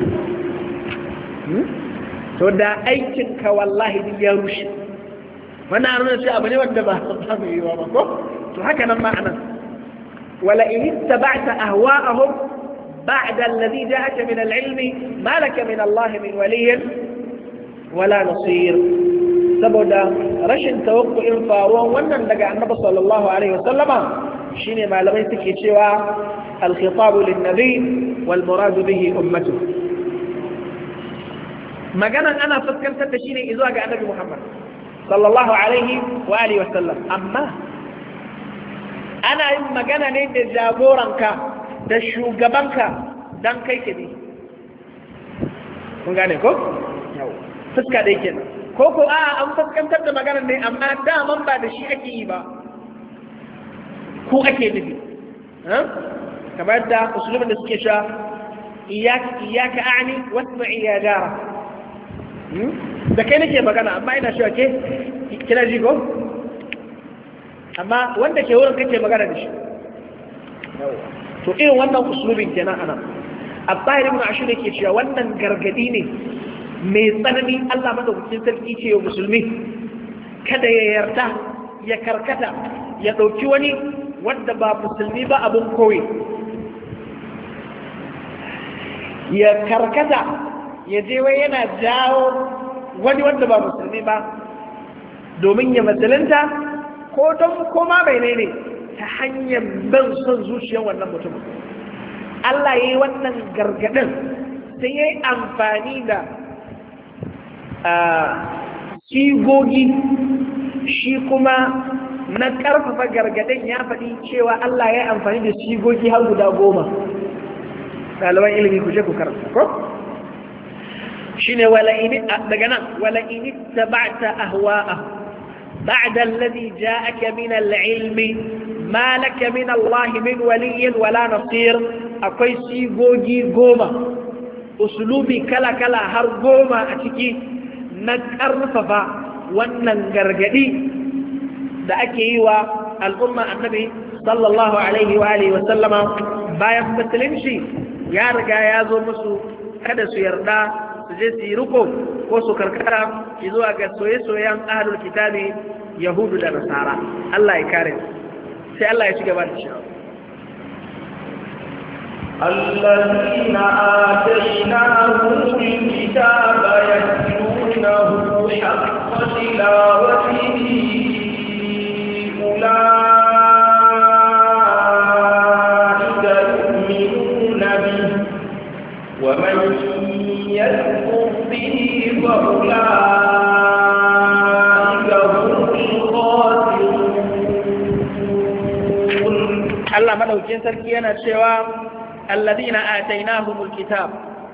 to da aikinka wallahi duk ya rushe wannan nuna ce abu ne wanda ba mu yi ba ko to haka nan ma'anan wala in ittaba'ta ahwa'ahum ba'da alladhi ja'aka min al-'ilmi ma laka min Allah min waliyyin wala nasir saboda rashin tawakkuin faruwan wannan daga annabi sallallahu alaihi wasallama shine malamai suke cewa al-khitab lin-nabi wal murad bihi ummatuhu maganan ana fuskantar da shi ne zuwa ga annabi Muhammad sallallahu alaihi wa alihi wa sallam amma ana yin magana ne da jagoranka da shugabanka dan kai ke bi kun gane ko fuska dai kenan ko a an fuskantar da maganan ne amma daman ba da shi ake yi ba ko ake nufi kamar da usulubin da suke sha iyaka a'ni wasma'i ya jara da kai nake magana amma ina shi ke kina ji ko amma wanda ke wurin kake magana da shi to irin wannan uslubin kenan ana Abdahir ibn Ashur yake cewa wannan gargadi ne mai tsanani Allah madaukakin sarki ce wa musulmi kada ya yarda ya karkata ya dauki wani wanda ba musulmi ba abun koyi ya karkata ya je wai yana jawo wani wanda ba musulmi ba domin ya matsalanta ko don koma bai ne ta hanyar ban son zuciyar wannan mutumin Allah ya yi wannan gargadin sai ya yi amfani da sigogi shi kuma na ƙarfafa gargadin ya faɗi cewa Allah ya yi amfani da sigogi har guda 10 ɗaliban ilimi ku je ku karanta ko shine daga nan wala in ittaba'ta ahwa'ahum ba'da alladhi ja'aka min al-'ilmi ma laka min Allah min waliyyin wala nasir akwai sigogi 10 uslubi kala kala har 10 a ciki na karfafa wannan gargadi da ake yi wa al'umma annabi sallallahu alaihi wa alihi wa sallama bayan musulunci ya riga ya zo musu kada su yarda su je su yi riko ko su karkara zuwa ga soye-soyen ahlul kitabi yahudu da nasara Allah ya kare sai Allah ya ci gaba da cewa الذين آتيناهم الكتاب يتلونه حق تلاوته أولئك يؤمنون به ومن يكفر به فأولئك هم الخاسرون. الله مدوكين سركينا cewa الذين آتيناهم الكتاب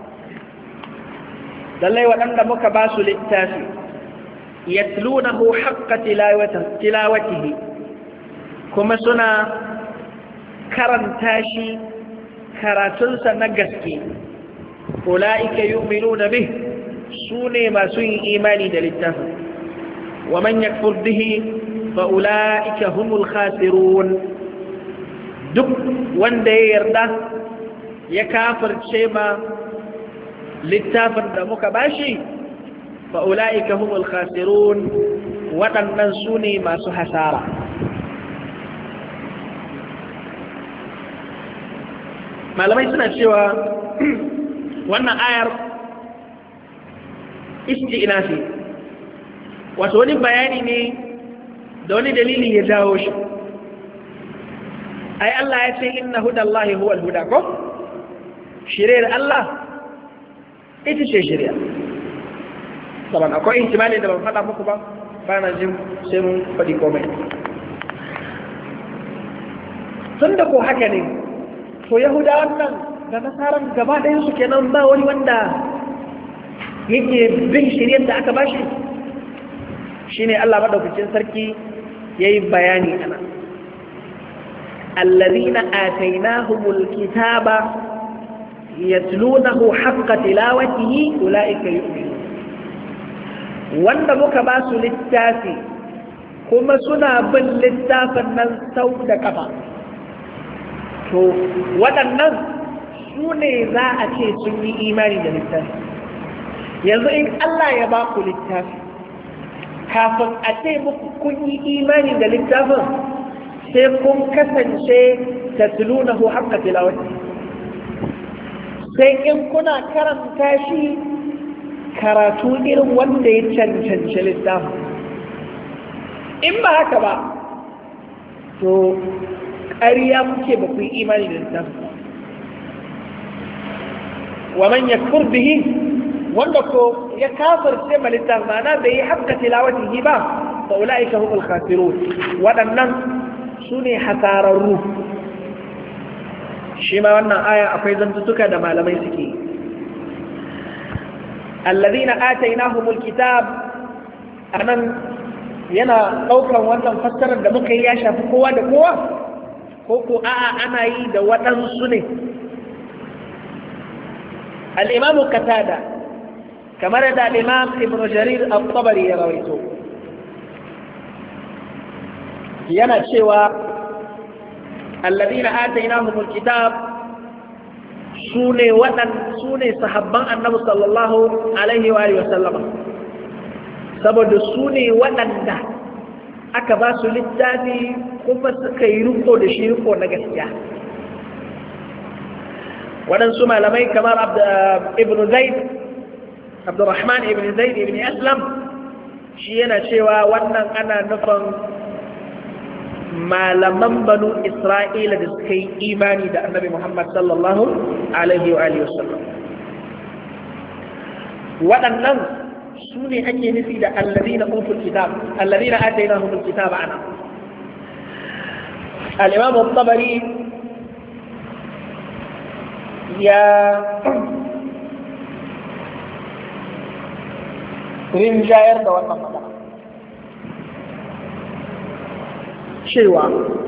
lallai waɗanda muka ba su littafi yatlunahu haqqa tilawatihi kuma suna karanta shi karatunsa na gaske ulaika yu'minuna bih sune masu yin imani da littafin wa man yakfur bihi fa ulaika humul khasirun duk wanda ya yarda ya kafirce ma littafin da muka bashi fa ulaika humul khasirun waɗannan su ne masu hasara malamai suna cewa wannan ayar isti'nafi wato wani bayani ne da wani dalili ya jawo shi. Ai Allah ya ce inna hudallahi huwal huda ko? Shiriyar Allah ita ce shiriya. Saban akwai ihtimali da ban faɗa muku ba, ba na jin sai mun faɗi komai. Tun da ko haka ne, to Yahudawan nan da Nasaran gaba ɗayan su kenan ba wani wanda yake bin shiriyar da aka bashi. Shine Allah madaukakin sarki yayi bayani ana. Allazina atainahumul kitaba yatlunahu haqqa tilawatihi ulaika yu'minun. Wanda muka ba su littafi kuma suna bin littafin nan sau da kafa. To waɗannan su ne za a ce sun yi imani da littafi. Yanzu in Allah ya ba ku littafi, kafin a ce muku kun yi imani da littafin sai kun kasance tatlunahu haqqa tilawati, sai in kuna karanta shi karatu irin wanda ya cancanci littafin. In ba haka ba to ƙarya kuke ba ku yi imani da littafin. Wa man yakfur bihi, wanda ko ya kafirce ma littafin ma'ana bai yi haqqa tilawatihi ba, fa ulaika humul khasirun, waɗannan su ne hasararru. Shi ma wannan aya akwai zantutuka da malamai suke. Allazina atainahumul kitab, anan yana ɗaukan wannan fassarar da muka yi ya shafi kowa da kowa, ko ko a'a ana yi da waɗansu ne. Al-Imam Qatada, kamar da Al-Imam Ibn Jarir al-Tabari ya rawaito, yana cewa alladhina atainahumul kitab sune sahabban Annabi sallallahu alaihi wa alihi wasallam, saboda sune waɗanda aka ba su littafi kuma suka yi riko da shi riko na gaskiya. Waɗansu malamai kamar Ibn Zaid, Abdurrahman ibn Zaid ibn Aslam, shi yana cewa wannan ana nufin malaman banu Isra'ila da suka yi imani da Annabi Muhammad sallallahu alaihi wa alihi wasallam. Waɗannan su ne ake nufi da alladhina utul kitab, alladhina atainahumul kitaba ana. Al-Imam al-Tabari ya rinjayar da wannan magana cewa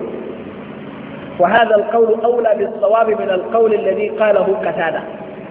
وهذا القول أولى بالصواب من القول الذي قاله قتادة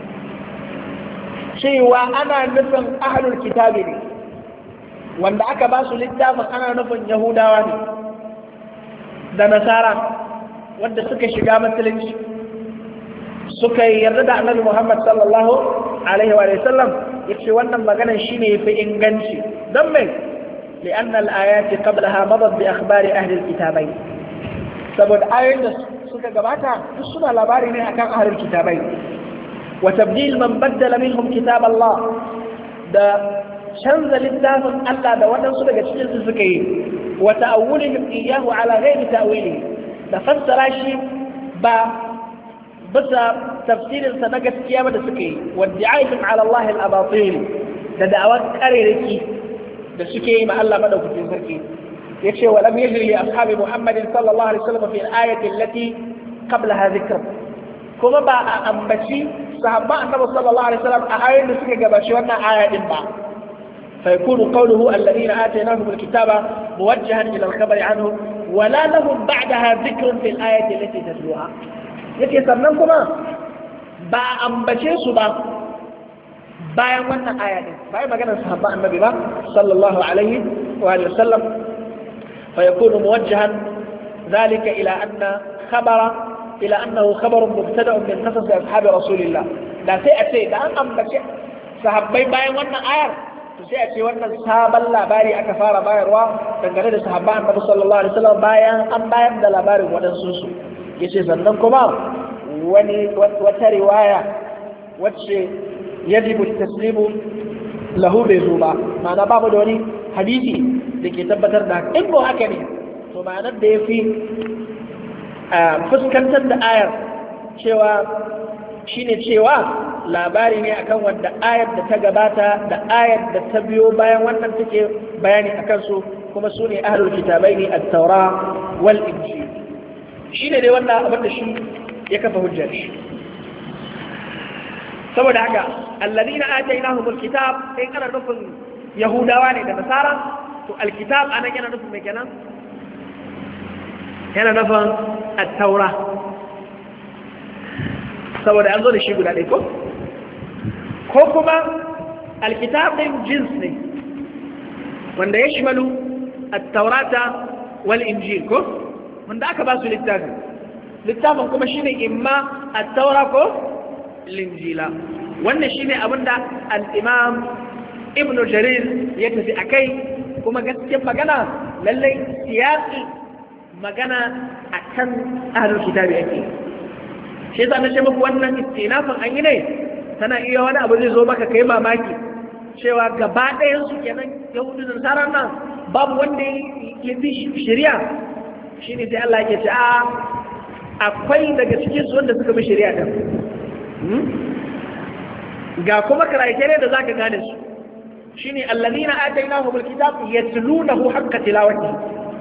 cewa ana nufin ahlul kitabi ne wanda aka ba su littafin, ana nufin Yahudawa ne da Nasara wanda suka shiga musulunci suka yarda da Annabi Muhammad sallallahu alaihi wa sallam. Yace wannan maganar shine yafi inganci don me لأن الآيات قبلها مضت بأخبار أهل الكتابين saboda ayoyin da suka gabata duk suna labari ne akan ahlul kitabai. Wa tabdil man baddala minhum kitab Allah, da canza littafin Allah da waɗansu daga cikin su suka yi. Wa ta'awulihim iyyahu ala ghairi ta'wilihi, da fassara shi ba bisa tafsirin sa na gaskiya ba da suka yi. Wa di'ayhim ala Allah al-abatil, da da'awar kareraki da suke yi ma Allah madaukakin sarki. yace wa lam yajri li ashabi Muhammadin sallallahu alaihi wasallam fi al-ayati allati qablaha dhikr, kuma ba a ambaci sahabba annabi sallallahu alaihi wasallam a ayoyin da suke gabashi wannan aya din ba. fa yakunu qawluhu alladhina atainahum al-kitaba muwajjahan ila al-khabari anhum wa la lahum ba'daha dhikrun fi al-ayati allati tatluha. yace sannan kuma ba a ambace su ba bayan wannan aya din, bayan maganar sahabba annabi ba sallallahu alaihi wa sallam. فيكون موجها ذلك إلى أنه خبر مبتدأ من قصص أصحاب رسول الله. لا سيأتي ده أن أمبكي صحابي باين وانا آير سيأتي وانا صحابا لا باري أكفار باير وتنقل صحابا النبي صلى الله عليه وسلم باين أم باين ده لا باري وانا سوسو يسي سننكما وترواية وتشي يجب التسليم له بزوبا معنى باب دوني حديثي da ke tabbatar da haka. In ba haka ne to ma'anar da ya fi fuskantar da ayar cewa shine cewa labari ne akan wanda ayar da ta gabata da ayar da ta biyo bayan wannan take bayani akan su, kuma su ne ahlul kitabaini at-taura wal injil. Shine dai wannan abin da shi ya kafa hujjar shi. saboda haka alladhina atainahumul kitab sai kana nufin yahudawa ne da nasara, to alkitab anan yana nufin me kenan? Yana nufin at-taura, saboda an zo da shi guda ɗaya ko kuma alkitab ɗin jins ne wanda ya shimalu at-taurata wal injil ko wanda aka ba su littafin kuma shine imma at-taura ko linjila. Wannan shine abinda al-imam ibn jarir ya tafi akai, kuma gaskiyar magana lallai siyasi magana akan ahlul kitabi yake. Shi yasa na ce muku wannan istinafin an yi ne tana iya wani abu zai zo maka kai mamaki cewa gaba ɗayan su kenan yahudu da nasara nan babu wanda ya fi shari'a. Shine sai Allah yake ce akwai daga cikin su wanda suka bi shari'a din. Ga kuma criteria da zaka gane su shine alladhina atainahumul kitab yatlunahu haqqa tilawati.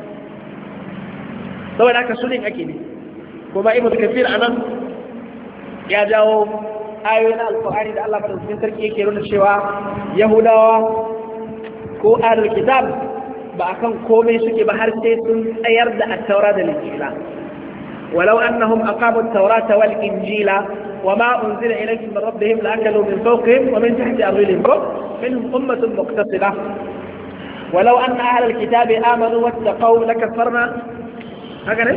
saboda haka sunin ake ne, kuma ibnu kathir anan ya jawo ayoyin alqur'ani da Allah madaukakin sarki yake nuna cewa yahudawa ko ahlul kitab ba akan komai suke ba har sai sun tsayar da at-taura da injila. ولو أنهم أقاموا التوراة والإنجيل وما أنزل إليهم من ربهم لأكلوا من فوقهم ومن تحت أرجلهم منهم أمة مقتصدة ولو أن أهل الكتاب آمنوا واتقوا لكفرنا هكذا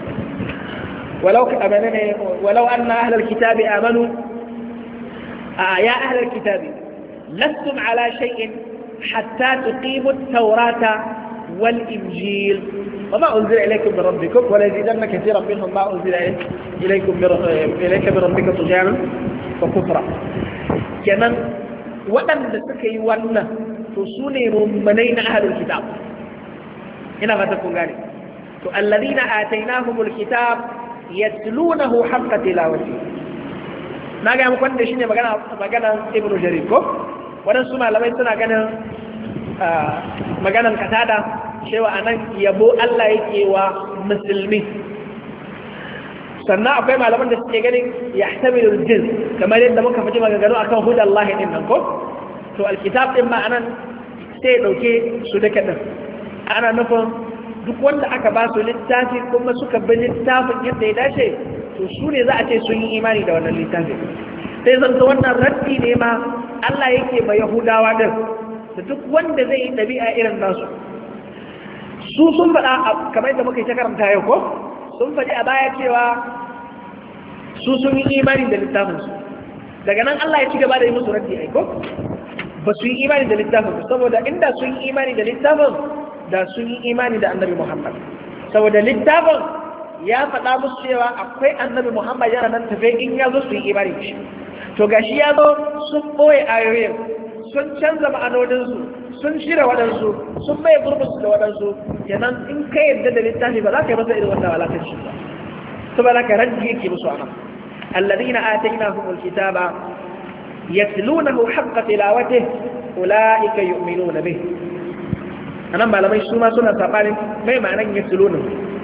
ولو أن أهل الكتاب آمنوا يا أهل الكتاب لستم على شيء حتى تقيموا التوراة والإنجيل وما أنزل إليكم من ربكم وليزيدن كثيرا منهم ما أنزل إليك من ربك طغيانا وكفرا. كمان وأن تسكي وأن تصوني ممنين أهل الكتاب هنا فتكون ذلك الذين آتيناهم الكتاب يتلونه حق تلاوته. na ga muku wanda shine magana Ibn Jarir ko wadansu malamai suna ganin maganan Katada cewa anan yabo Allah yake wa musulmi, sannan akwai malaman da suke ganin yahtamilu al-jins kamar yadda muka faɗi maganganu akan hudallahi din nan ko to alkitab din ma anan sai dauke su da kadan ana nufin duk wanda aka ba su littafi kuma suka bi littafin yadda ya dace to su ne za a ce sun yi imani da wannan littafin. Sai zanta wannan raddi ne ma Allah yake ma Yahudawa din da duk wanda zai yi ɗabi'a irin nasu. Su sun faɗa kamar yadda muka yi ta karanta yau ko sun faɗi a baya cewa su sun yi imani da littafinsu. Daga nan Allah ya ci gaba da yi musu raddi ai ko ba su yi imani da littafin saboda inda sun yi imani da littafin da sun yi imani da annabi Muhammad, saboda littafin ya faɗa musu cewa akwai annabi Muhammad yana nan tafe in ya zo su yi imani da shi. To gashi ya zo sun ɓoye ayoyin, sun canza ma'anoninsu, sun shirya waɗansu, sun maye gurbinsu da waɗansu, kenan in ka yarda da littafi ba za ka yi masa irin wannan walakanci ba. Saboda ka ranji yake musu anan. Alladhina atainahumul kitaba yatlunahu haqqa tilawatihi ulaika yu'minuna bih. Anan malamai su ma suna sabanin mai ma'anan yatluna.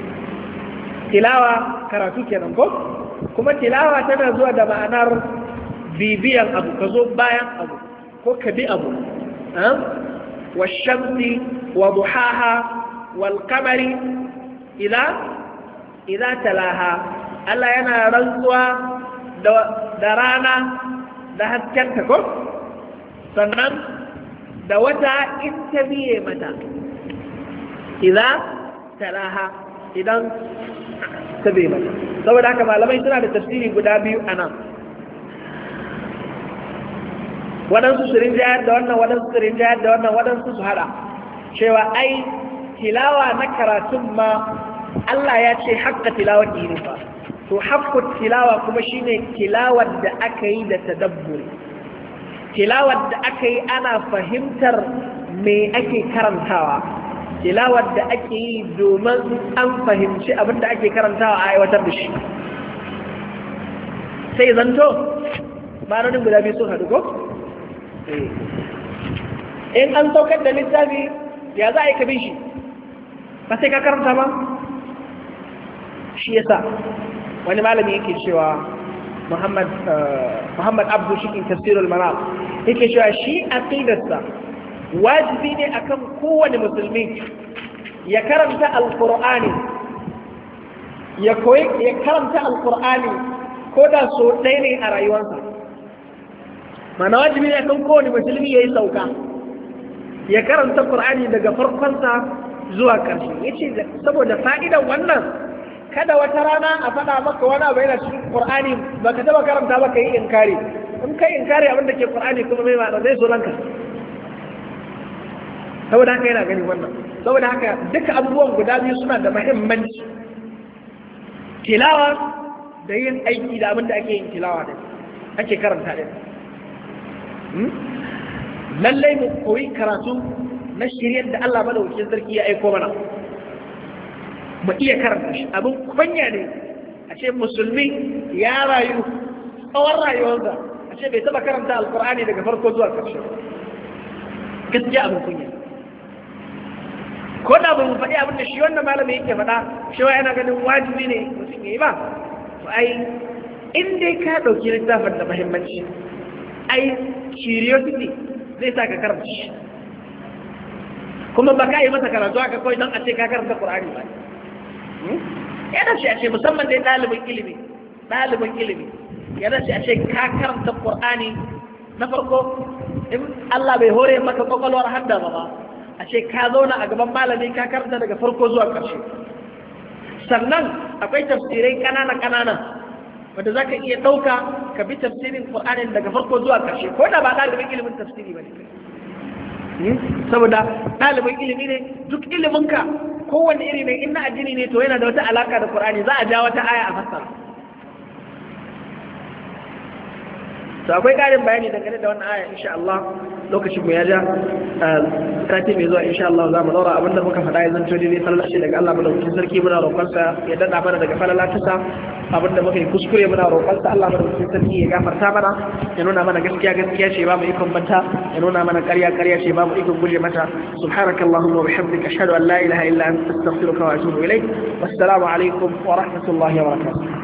Tilawa karatu kenan ko? Kuma tilawa tana zuwa da ma'anar bibiyan abu, ka zo bayan abu ko ka bi abu. Washamsi wa duhaha wal qamari idza talaha. Allah yana rantsuwa da rana da haskenta ko? Sannan da wata in ta biye mata idan talaha idan ta biye mata. Saboda haka malamai suna da tafsiri guda biyu a nan, waɗansu su rinjayar da wannan, waɗansu su rinjayar da wannan, waɗansu su haɗa cewa ai tilawa na karatun ma Allah ya ce haƙƙa tilawa ne ba, to haƙƙun tilawa kuma shine tilawar da aka yi da tadabburi, tilawar da aka yi ana fahimtar me ake karantawa, tilawar da ake yi domin an fahimci abin da ake karantawa a aiwatar da shi sai zanto ma'anonin guda biyu sun haɗu ko? in an saukar da littafi ya za a yi kabin shi ba sai ka karanta ba shi yasa wani malami yake cewa Muhammad Abdu shi in tafsirul manar yake cewa shi aqidarsa wajibi ne akan kowane musulmi ya karanta alqur'ani ya karanta alqur'ani ko da so ɗaya ne a rayuwarsa mana wajibi ne akan kowane musulmi yayi sauka ya karanta qur'ani daga farkonsa zuwa ƙarshe yace saboda fa'idan wannan kada wata rana a faɗa maka wani abu yana cikin qur'ani baka taba karanta ba kai inkari in kai inkari abin da ke qur'ani kuma mai ma'ana zai so ranka saboda haka yana gani wannan saboda haka duka abubuwan guda biyu suna da muhimmanci tilawa da yin aiki da abin da ake yin tilawa da ake karanta da lallai mu koyi karatu na shiryar da Allah madaukakin sarki ya aiko mana mu iya karanta shi abin kunya ne a ce musulmi ya rayu tsawon rayuwarsa a ce bai taba karanta alkur'ani daga farko zuwa ƙarshe gaskiya abin kunya ko da ba mu faɗi abin da shi wannan malami yake faɗa shi wa yana ganin wajibi ne mutum ya yi ba to ai in dai ka ɗauki littafin da muhimmanci ai curiosity zai sa ka karanta shi kuma ba ka yi masa karatu aka kawai don a ce ka karanta Qur'ani ba yana ce a ce musamman dai ɗalibin ilimi yana ce a ce ka karanta Qur'ani na farko in Allah bai hore maka kwakwalwar hadda ba a ce ka zauna a gaban malami ka karanta daga farko zuwa ƙarshe sannan akwai tafsirai ƙanana wanda za ka iya ɗauka ka bi tafsirin Qur'ani daga farko zuwa ƙarshe ko da ba ɗalibin ilimin tafsiri ba ne saboda ɗalibin ilimi ne duk iliminka kowane iri ne in na addini ne to yana da wata alaka da Qur'ani za a ja wata aya a fassara to akwai ƙarin bayani dangane da wannan aya insha Allah lokacin mu ya ja sati mai zuwa insha Allah za mu daura abinda muka faɗa ya zanto ne falala shi daga Allah madaukakin sarki muna roƙonsa ya dada mana daga falala tasa abinda muka yi kuskure muna roƙonsa Allah madaukakin sarki ya gafarta mana ya nuna mana gaskiya ce ba mu ikon banta ya nuna mana ƙarya ce ba mu ikon guje mata subhanakallahumma wa bihamdika ashhadu an la ilaha illa anta astaghfiruka wa atubu ilayk wassalamu alaikum wa rahmatullahi wa barakatuh